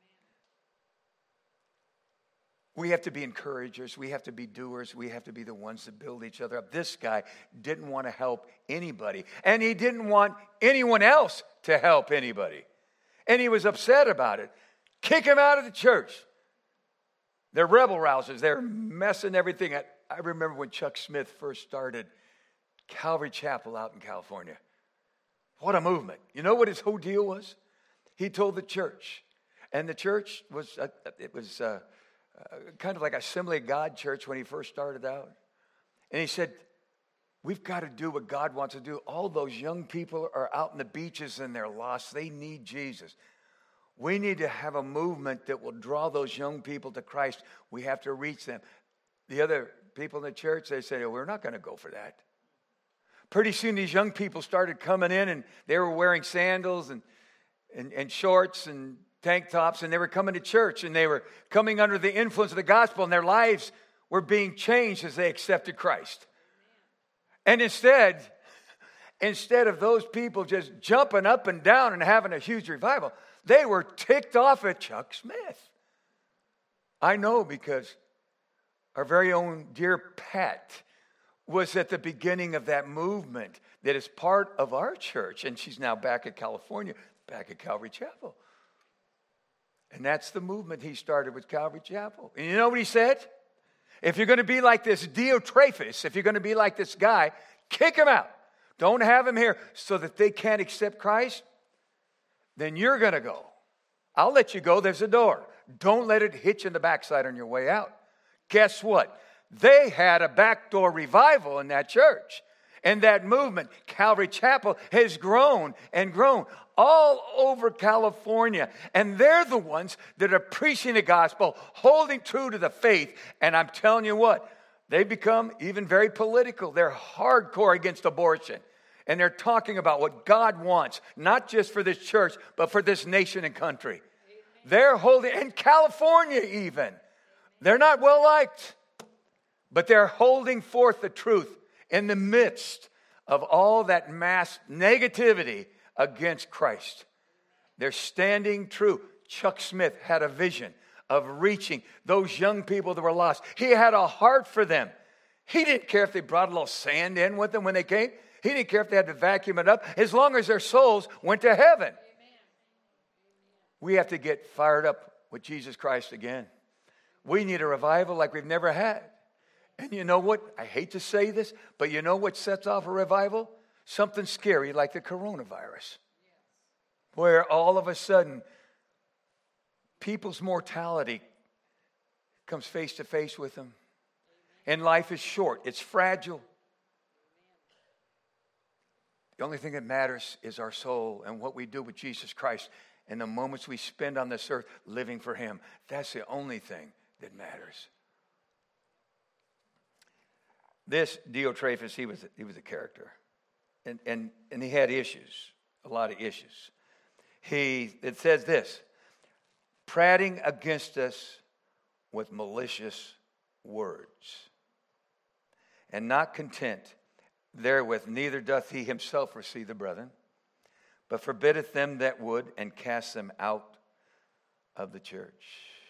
We have to be encouragers. We have to be doers. We have to be the ones that build each other up. This guy didn't want to help anybody, and he didn't want anyone else to help anybody. And he was upset about it. Kick him out of the church. They're rebel rousers. They're messing everything up. I remember when Chuck Smith first started Calvary Chapel out in California. What a movement. You know what his whole deal was? He told the church. And the church was, uh, it was uh, uh, kind of like Assembly of God church when he first started out. And he said, we've got to do what God wants to do. All those young people are out in the beaches and they're lost. They need Jesus. We need to have a movement that will draw those young people to Christ. We have to reach them. The other people in the church, they said, oh, we're not going to go for that. Pretty soon these young people started coming in and they were wearing sandals and, and, and shorts and tank tops, and they were coming to church, and they were coming under the influence of the gospel, and their lives were being changed as they accepted Christ. And instead, instead of those people just jumping up and down and having a huge revival, they were ticked off at Chuck Smith. I know because our very own dear Pat was at the beginning of that movement that is part of our church. And she's now back at California, back at Calvary Chapel. And that's the movement he started with Calvary Chapel. And you know what he said? If you're going to be like this Diotrephes, if you're going to be like this guy, kick him out. Don't have him here so that they can't accept Christ. Then you're going to go. I'll let you go. There's a door. Don't let it hit you in the backside on your way out. Guess what? They had a backdoor revival in that church. And that movement, Calvary Chapel, has grown and grown all over California. And they're the ones that are preaching the gospel, holding true to the faith. And I'm telling you what, they become even very political. They're hardcore against abortion. And they're talking about what God wants, not just for this church, but for this nation and country. Amen. They're holding, in California even, they're not well liked, but they're holding forth the truth in the midst of all that mass negativity against Christ. They're standing true. Chuck Smith had a vision of reaching those young people that were lost. He had a heart for them. He didn't care if they brought a little sand in with them when they came. He didn't care if they had to vacuum it up, as long as their souls went to heaven. Amen. We have to get fired up with Jesus Christ again. We need a revival like we've never had. And you know what? I hate to say this, but you know what sets off a revival? Something scary like the coronavirus. Where all of a sudden, people's mortality comes face to face with them. And life is short. It's fragile. The only thing that matters is our soul and what we do with Jesus Christ and the moments we spend on this earth living for Him. That's the only thing that matters. This Diotrephes, he was, he was a character. And, and, and he had issues, a lot of issues. He, it says this, prating against us with malicious words. And not content therewith, neither doth he himself receive the brethren, but forbiddeth them that would, and cast them out of the church.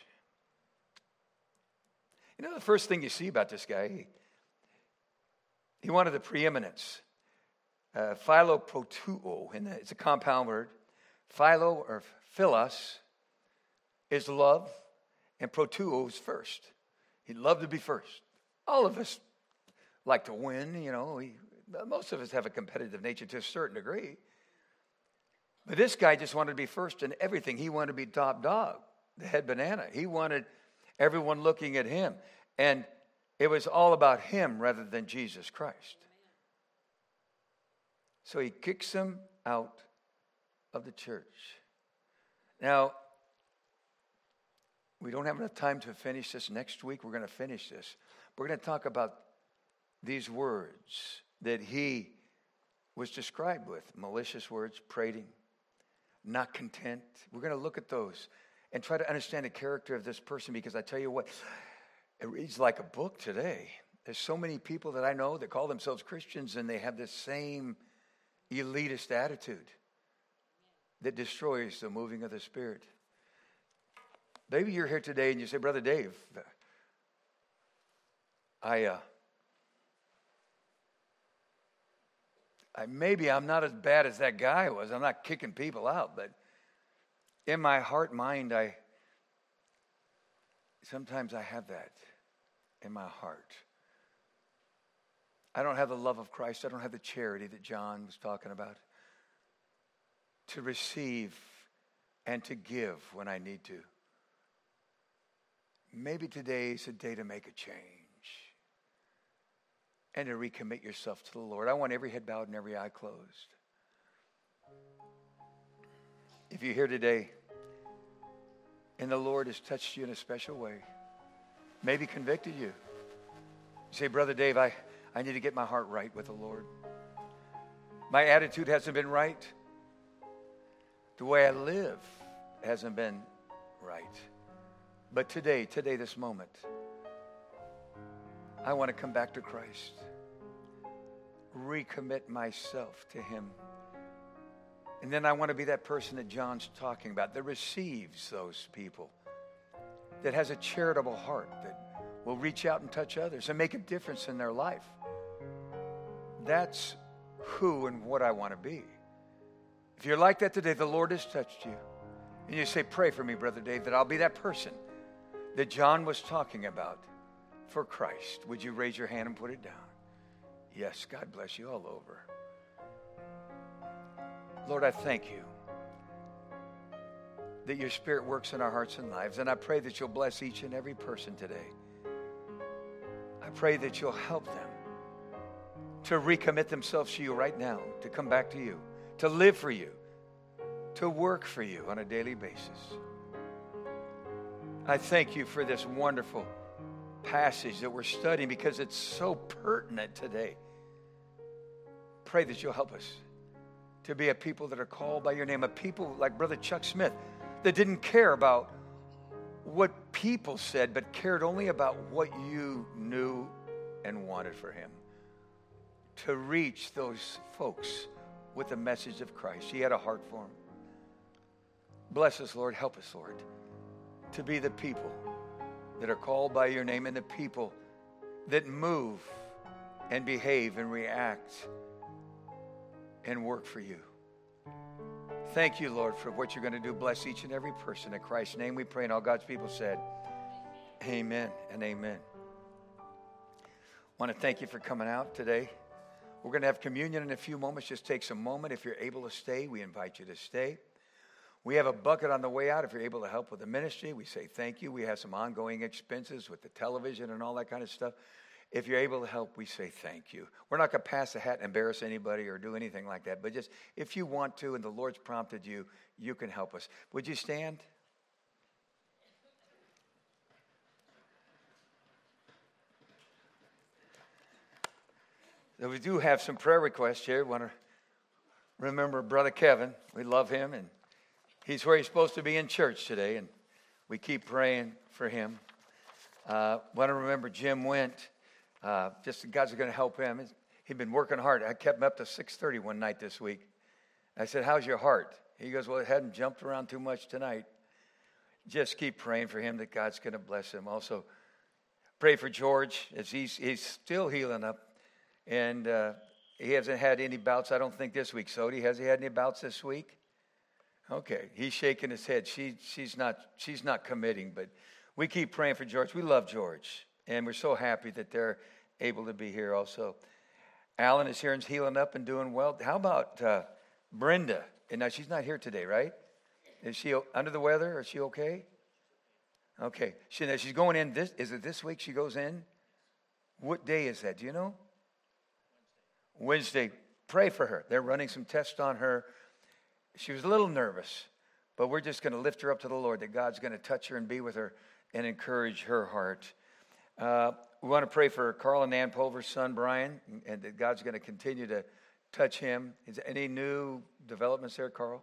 You know the first thing you see about this guy? He, he wanted the preeminence. Uh, philoprotuo, and it's a compound word. Philo or philos is love, and protuo is first. He loved to be first. All of us like to win, you know. We, most of us have a competitive nature to a certain degree. But this guy just wanted to be first in everything. He wanted to be top dog, the head banana. He wanted everyone looking at him. And it was all about him rather than Jesus Christ. So he kicks them out of the church. Now, we don't have enough time to finish this. Next week, we're going to finish this. We're going to talk about these words that he was described with malicious words, prating, not content. We're going to look at those and try to understand the character of this person, because I tell you what, it reads like a book today. There's so many people that I know that call themselves Christians, and they have this same elitist attitude that destroys the moving of the Spirit. Maybe you're here today and you say, Brother Dave, I, uh, I maybe I'm not as bad as that guy was. I'm not kicking people out, but in my heart, mind, I sometimes I have that in my heart. I don't have the love of Christ. I don't have the charity that John was talking about, to receive and to give when I need to. Maybe today is a day to make a change and to recommit yourself to the Lord. I want every head bowed and every eye closed. If you're here today and the Lord has touched you in a special way, maybe convicted you, you say, Brother Dave, I, I need to get my heart right with the Lord. My attitude hasn't been right. The way I live hasn't been right. But today, today, this moment, I want to come back to Christ. Recommit myself to Him. And then I want to be that person that John's talking about, that receives those people, that has a charitable heart, that will reach out and touch others and make a difference in their life. That's who and what I want to be. If you're like that today, the Lord has touched you. And you say, pray for me, Brother Dave, that I'll be that person that John was talking about for Christ. Would you raise your hand and put it down? Yes, God bless you all over. Lord, I thank you that your Spirit works in our hearts and lives. And I pray that you'll bless each and every person today. I pray that you'll help them to recommit themselves to you right now, to come back to you, to live for you, to work for you on a daily basis. I thank you for this wonderful passage that we're studying, because it's so pertinent today. Pray that you'll help us to be a people that are called by your name, a people like Brother Chuck Smith that didn't care about what people said, but cared only about what you knew and wanted for him, to reach those folks with the message of Christ. He had a heart for them. Bless us, Lord. Help us, Lord, to be the people that are called by your name, and the people that move and behave and react and work for you. Thank you, Lord, for what you're going to do. Bless each and every person. In Christ's name we pray, and all God's people said, amen and amen. I want to thank you for coming out today. We're going to have communion in a few moments. Just take some moment. If you're able to stay, we invite you to stay. We have a bucket on the way out. If you're able to help with the ministry, we say thank you. We have some ongoing expenses with the television and all that kind of stuff. If you're able to help, we say thank you. We're not going to pass the hat and embarrass anybody or do anything like that. But just if you want to and the Lord's prompted you, you can help us. Would you stand? So we do have some prayer requests here. We want to remember Brother Kevin. We love him, and he's where he's supposed to be in church today, and we keep praying for him. Uh, want to remember Jim Went. Uh, just God's going to help him. He'd been working hard. I kept him up to six thirty one night this week. I said, how's your heart? He goes, well, it hadn't jumped around too much tonight. Just keep praying for him that God's going to bless him. Also, pray for George as he's, he's still healing up. And uh, he hasn't had any bouts, I don't think, this week. Sody, has he had any bouts this week? Okay, he's shaking his head. She, she's not, she's not committing, but we keep praying for George. We love George, and we're so happy that they're able to be here also. Alan is here and healing up and doing well. How about uh, Brenda? And now she's not here today, right? Is she under the weather? Is she okay? Okay. She, now she's going in this, is it this week she goes in? What day is that? Do you know? Wednesday. Wednesday. Pray for her. They're running some tests on her. She was a little nervous, but we're just going to lift her up to the Lord, that God's going to touch her and be with her and encourage her heart. Uh, we want to pray for Carl and Ann Pulver's son, Brian, and that God's going to continue to touch him. Is there any new developments there, Carl?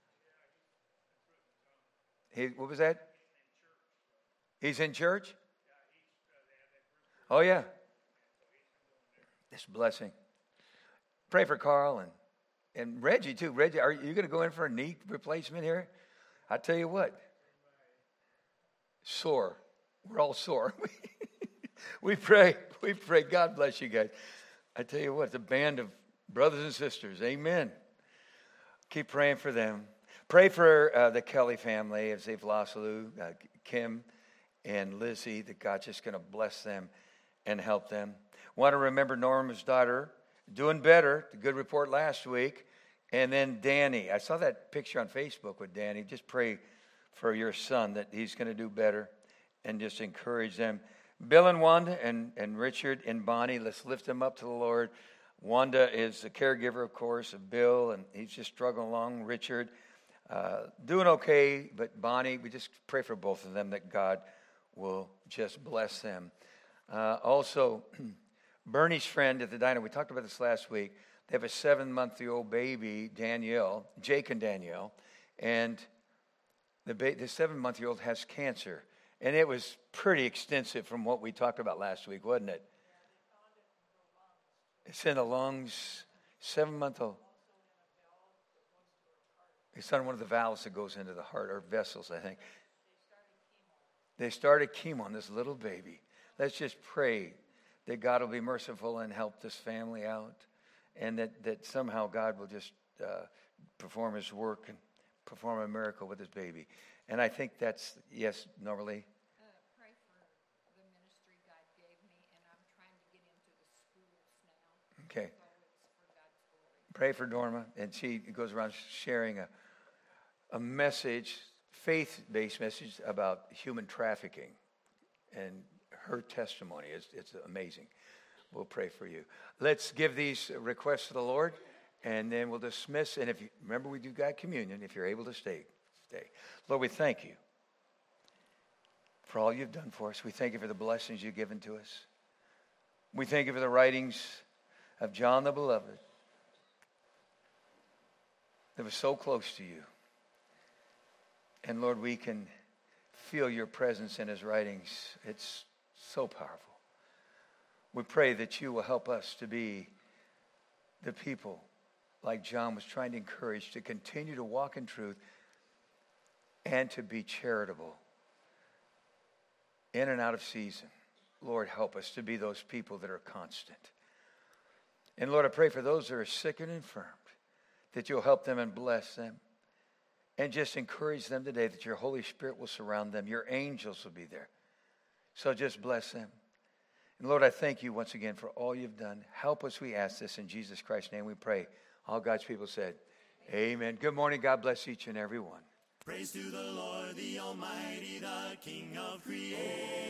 He, what was that? He's in church? Oh, yeah. This blessing. Pray for Carl and, and Reggie, too. Reggie, are you going to go in for a knee replacement here? I tell you what. Sore. We're all sore. We pray. We pray. God bless you guys. I tell you what, it's a band of brothers and sisters. Amen. Keep praying for them. Pray for uh, the Kelly family as they've lost Lou, uh, Kim, and Lizzie, that God's just going to bless them and help them. Want to remember Norma's daughter doing better. The good report last week. And then Danny. I saw that picture on Facebook with Danny. Just pray for your son that he's going to do better and just encourage them. Bill and Wanda and, and Richard and Bonnie, let's lift them up to the Lord. Wanda is the caregiver, of course, of Bill, and he's just struggling along. Richard, uh, doing okay, but Bonnie, we just pray for both of them that God will just bless them. Uh, also, Bernie's friend at the diner, we talked about this last week. They have a seven-month-old baby, Danielle, Jake and Danielle, and the, ba- the seven-month-old has cancer. And it was pretty extensive from what we talked about last week, wasn't it? It's in the lungs, seven-month-old. It's on one of the valves that goes into the heart, or vessels, I think. They started chemo on this little baby. Let's just pray that God will be merciful and help this family out, and that, that somehow God will just uh, perform his work and perform a miracle with his baby. And I think that's, yes, normally. Uh, pray for the ministry God gave me, and I'm trying to get into the schools now. Okay. So it's for God's glory. Pray for Norma, and she goes around sharing a, a message, faith-based message about human trafficking, and her testimony is it's amazing. We'll pray for you. Let's give these requests to the Lord, and then we'll dismiss. And if you remember, we do God communion. If you're able to stay, stay. Lord, we thank you for all you've done for us. We thank you for the blessings you've given to us. We thank you for the writings of John the Beloved that was so close to you. And Lord, we can feel your presence in his writings. It's so powerful. We pray that you will help us to be the people like John was trying to encourage, to continue to walk in truth and to be charitable in and out of season. Lord, help us to be those people that are constant. And Lord, I pray for those that are sick and infirmed, that you'll help them and bless them. And just encourage them today that your Holy Spirit will surround them. Your angels will be there. So just bless them. And Lord, I thank you once again for all you've done. Help us, we ask this in Jesus Christ's name we pray. All God's people said, amen. Good morning. God bless each and every one. Praise to the Lord, the Almighty, the King of creation.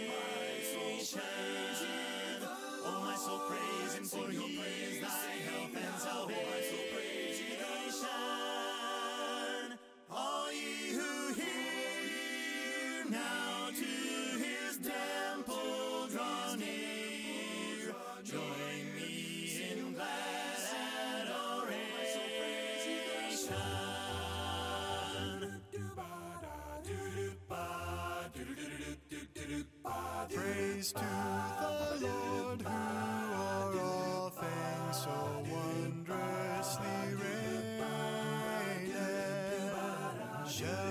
Oh, my soul, praise him, for he is thy help and salvation. All ye who hear, now to his temple draw near. Join me in glad adoration. Praise to the Lord, who are all things so wondrously